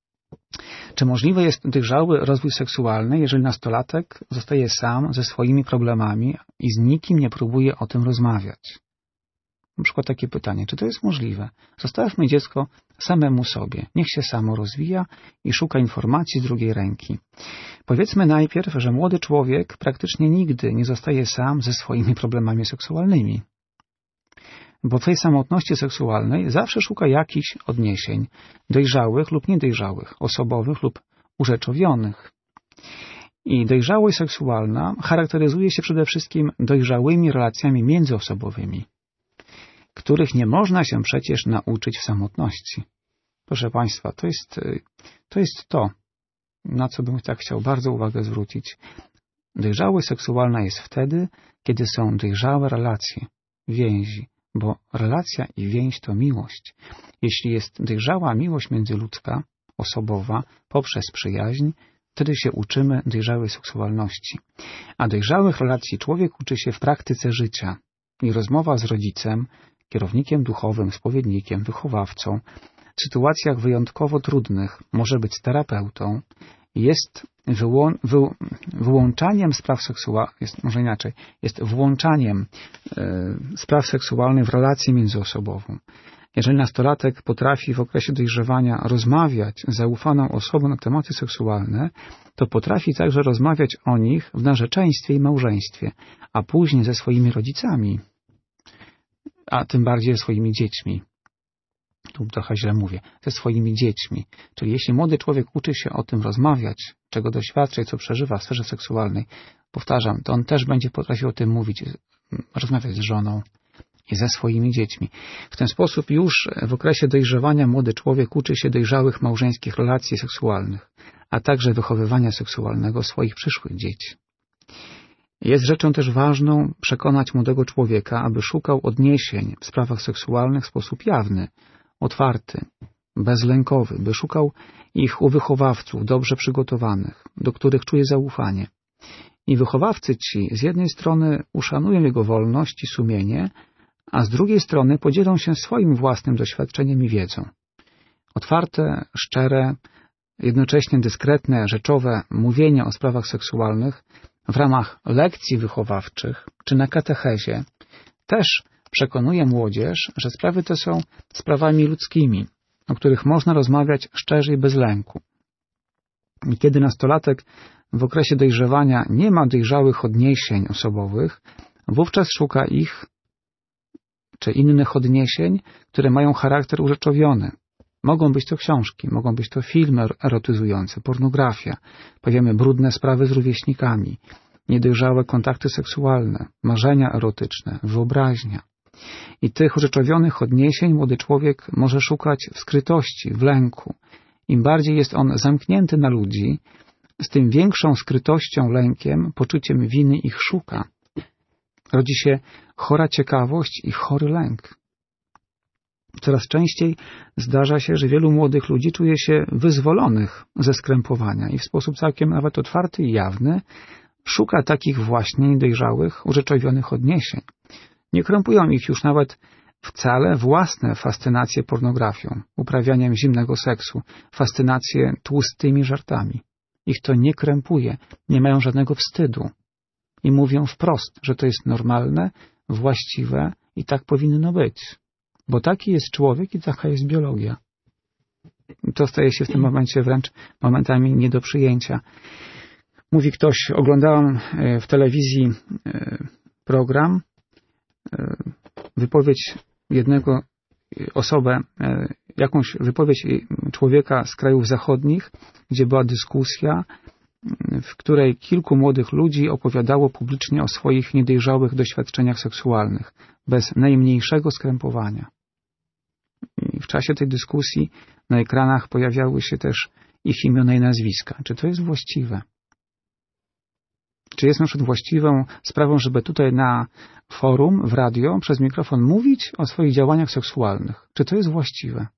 Czy możliwy jest dojrzały rozwój seksualny, jeżeli nastolatek zostaje sam ze swoimi problemami i z nikim nie próbuje o tym rozmawiać? Na przykład takie pytanie, czy to jest możliwe? Zostawmy dziecko samemu sobie, niech się samo rozwija i szuka informacji z drugiej ręki. Powiedzmy najpierw, że młody człowiek praktycznie nigdy nie zostaje sam ze swoimi problemami seksualnymi. Bo w tej samotności seksualnej zawsze szuka jakichś odniesień, dojrzałych lub niedojrzałych, osobowych lub urzeczowionych. I dojrzałość seksualna charakteryzuje się przede wszystkim dojrzałymi relacjami międzyosobowymi, których nie można się przecież nauczyć w samotności. Proszę Państwa, to jest to, jest to na co bym tak chciał bardzo uwagę zwrócić. Dojrzałość seksualna jest wtedy, kiedy są dojrzałe relacje, więzi, bo relacja i więź to miłość. Jeśli jest dojrzała miłość międzyludzka, osobowa, poprzez przyjaźń, wtedy się uczymy dojrzałej seksualności. A dojrzałych relacji człowiek uczy się w praktyce życia. I rozmowa z rodzicem, kierownikiem duchowym, spowiednikiem, wychowawcą, w sytuacjach wyjątkowo trudnych, może być terapeutą, jest wyłą- wy- wyłączaniem spraw seksualnych, jest może inaczej, jest włączaniem e, spraw seksualnych w relację międzyosobową. Jeżeli nastolatek potrafi w okresie dojrzewania rozmawiać z zaufaną osobą na tematy seksualne, to potrafi także rozmawiać o nich w narzeczeństwie i małżeństwie, a później ze swoimi rodzicami, a tym bardziej ze swoimi dziećmi. Tu trochę źle mówię, ze swoimi dziećmi. Czyli jeśli młody człowiek uczy się o tym rozmawiać, czego doświadcza i co przeżywa w sferze seksualnej, powtarzam, to on też będzie potrafił o tym mówić, rozmawiać z żoną i ze swoimi dziećmi. W ten sposób już w okresie dojrzewania młody człowiek uczy się dojrzałych małżeńskich relacji seksualnych, a także wychowywania seksualnego swoich przyszłych dzieci. Jest rzeczą też ważną przekonać młodego człowieka, aby szukał odniesień w sprawach seksualnych w sposób jawny, otwarty, bezlękowy, by szukał ich u wychowawców dobrze przygotowanych, do których czuje zaufanie. I wychowawcy ci z jednej strony uszanują jego wolność i sumienie, a z drugiej strony podzielą się swoim własnym doświadczeniem i wiedzą. Otwarte, szczere, jednocześnie dyskretne, rzeczowe mówienie o sprawach seksualnych w ramach lekcji wychowawczych czy na katechezie też przekonuje młodzież, że sprawy te są sprawami ludzkimi, o których można rozmawiać szczerze i bez lęku. I kiedy nastolatek w okresie dojrzewania nie ma dojrzałych odniesień osobowych, wówczas szuka ich czy innych odniesień, które mają charakter urzeczowiony. Mogą być to książki, mogą być to filmy erotyzujące, pornografia, powiemy brudne sprawy z rówieśnikami, niedojrzałe kontakty seksualne, marzenia erotyczne, wyobraźnia. I tych urzeczowionych odniesień młody człowiek może szukać w skrytości, w lęku Im bardziej jest on zamknięty na ludzi, z tym większą skrytością, lękiem, poczuciem winy ich szuka. Rodzi się chora ciekawość i chory lęk. Coraz częściej zdarza się, że wielu młodych ludzi czuje się wyzwolonych ze skrępowania i w sposób całkiem nawet otwarty i jawny szuka takich właśnie niedojrzałych, urzeczowionych odniesień. Nie krępują ich już nawet wcale własne fascynacje pornografią, uprawianiem zimnego seksu, fascynacje tłustymi żartami. Ich to nie krępuje, nie mają żadnego wstydu. I mówią wprost, że to jest normalne, właściwe i tak powinno być. Bo taki jest człowiek i taka jest biologia. To staje się w tym momencie wręcz momentami nie do przyjęcia. Mówi ktoś, oglądałam w telewizji program, wypowiedź jednego osobę, jakąś wypowiedź człowieka z krajów zachodnich, gdzie była dyskusja, w której kilku młodych ludzi opowiadało publicznie o swoich niedojrzałych doświadczeniach seksualnych, bez najmniejszego skrępowania. I w czasie tej dyskusji na ekranach pojawiały się też ich imiona i nazwiska. Czy to jest właściwe? Czy jest na przykład właściwą sprawą, żeby tutaj na forum, w radio, przez mikrofon mówić o swoich działaniach seksualnych? Czy to jest właściwe?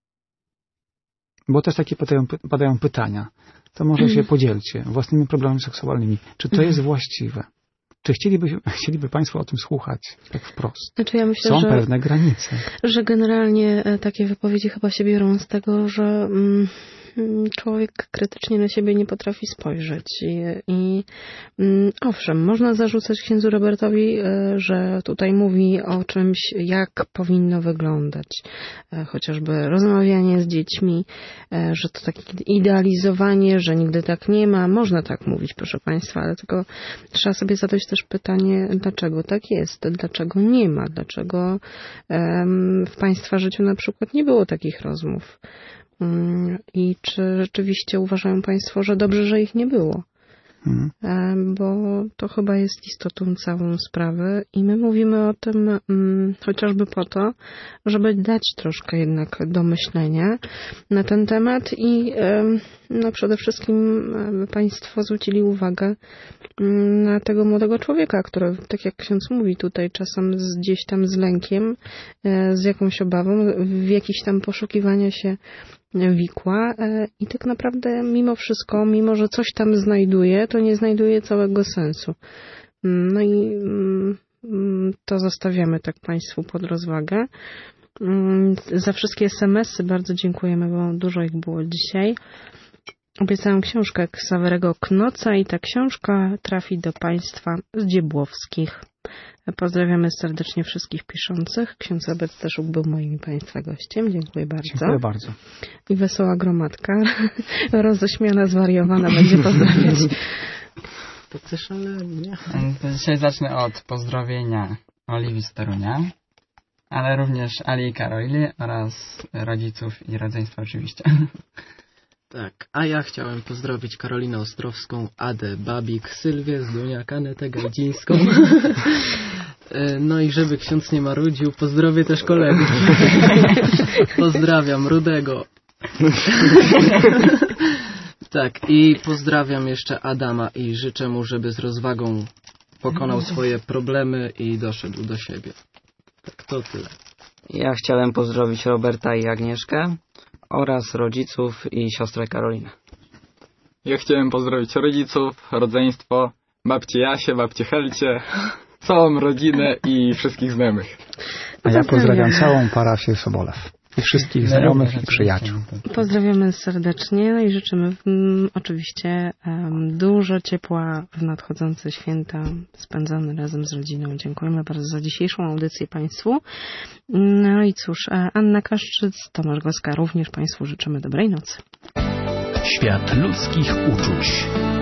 Bo też takie padają, padają pytania. To może się podzielcie własnymi problemami seksualnymi. Czy to jest właściwe? Czy chcieliby, chcieliby Państwo o tym słuchać tak wprost? Znaczy ja myślę, Są że, pewne granice. Że generalnie takie wypowiedzi chyba się biorą z tego, że mm, człowiek krytycznie na siebie nie potrafi spojrzeć. I, i mm, owszem, można zarzucać księdzu Robertowi, że tutaj mówi o czymś, jak powinno wyglądać. Chociażby rozmawianie z dziećmi, że to takie idealizowanie, że nigdy tak nie ma. Można tak mówić, proszę Państwa, ale tylko trzeba sobie zadać też pytanie, dlaczego tak jest, dlaczego nie ma, dlaczego um, w Państwa życiu na przykład nie było takich rozmów. Um, I czy rzeczywiście uważają Państwo, że dobrze, że ich nie było? Mhm. Um, bo to chyba jest istotą całą sprawy i my mówimy o tym um, chociażby po to, żeby dać troszkę jednak do myślenia na ten temat i um, no przede wszystkim um, Państwo zwrócili uwagę um, na tego młodego człowieka, który, tak jak ksiądz mówi tutaj, czasem z, gdzieś tam z lękiem, e, z jakąś obawą, w jakichś tam poszukiwania się wikła i tak naprawdę mimo wszystko, mimo że coś tam znajduje, to nie znajduje całego sensu. No i to zostawiamy tak Państwu pod rozwagę. Za wszystkie es em esy bardzo dziękujemy, bo dużo ich było dzisiaj. Obiecałam książkę Ksawerego Knoca i ta książka trafi do Państwa z Dziebłowskich. Pozdrawiamy serdecznie wszystkich piszących. Ksiądz Robert Staszuk był moim i Państwa gościem. Dziękuję bardzo. Dziękuję bardzo. I wesoła gromadka, roześmiana, zwariowana będzie pozdrawiać. To też, ale nie. Dzisiaj zacznę od pozdrowienia Oliwii z Torunia, ale również Ali i Karoli oraz rodziców i rodzeństwa oczywiście. Tak, a ja chciałem pozdrowić Karolinę Ostrowską, Adę Babik, Sylwię Zdunia, Kanetę Gajdzińską. No i żeby ksiądz nie marudził, pozdrowię też kolegów. Pozdrawiam Rudego. Tak, i pozdrawiam jeszcze Adama i życzę mu, żeby z rozwagą pokonał swoje problemy i doszedł do siebie. Tak, to tyle. Ja chciałem pozdrowić Roberta i Agnieszkę oraz rodziców i siostrę Karolinę. Ja chciałem pozdrowić rodziców, rodzeństwo, babcię Jasię, babcię Helcie, całą rodzinę i wszystkich znajomych. A ja pozdrawiam całą parafię Sobolew i wszystkich znajomych i przyjaciół. Pozdrawiamy serdecznie i życzymy um, oczywiście um, dużo ciepła w nadchodzące święta spędzone razem z rodziną. Dziękujemy bardzo za dzisiejszą audycję Państwu. No i cóż, Anna Kaszczyc, Tomasz Goska, również Państwu życzymy dobrej nocy. Świat ludzkich uczuć.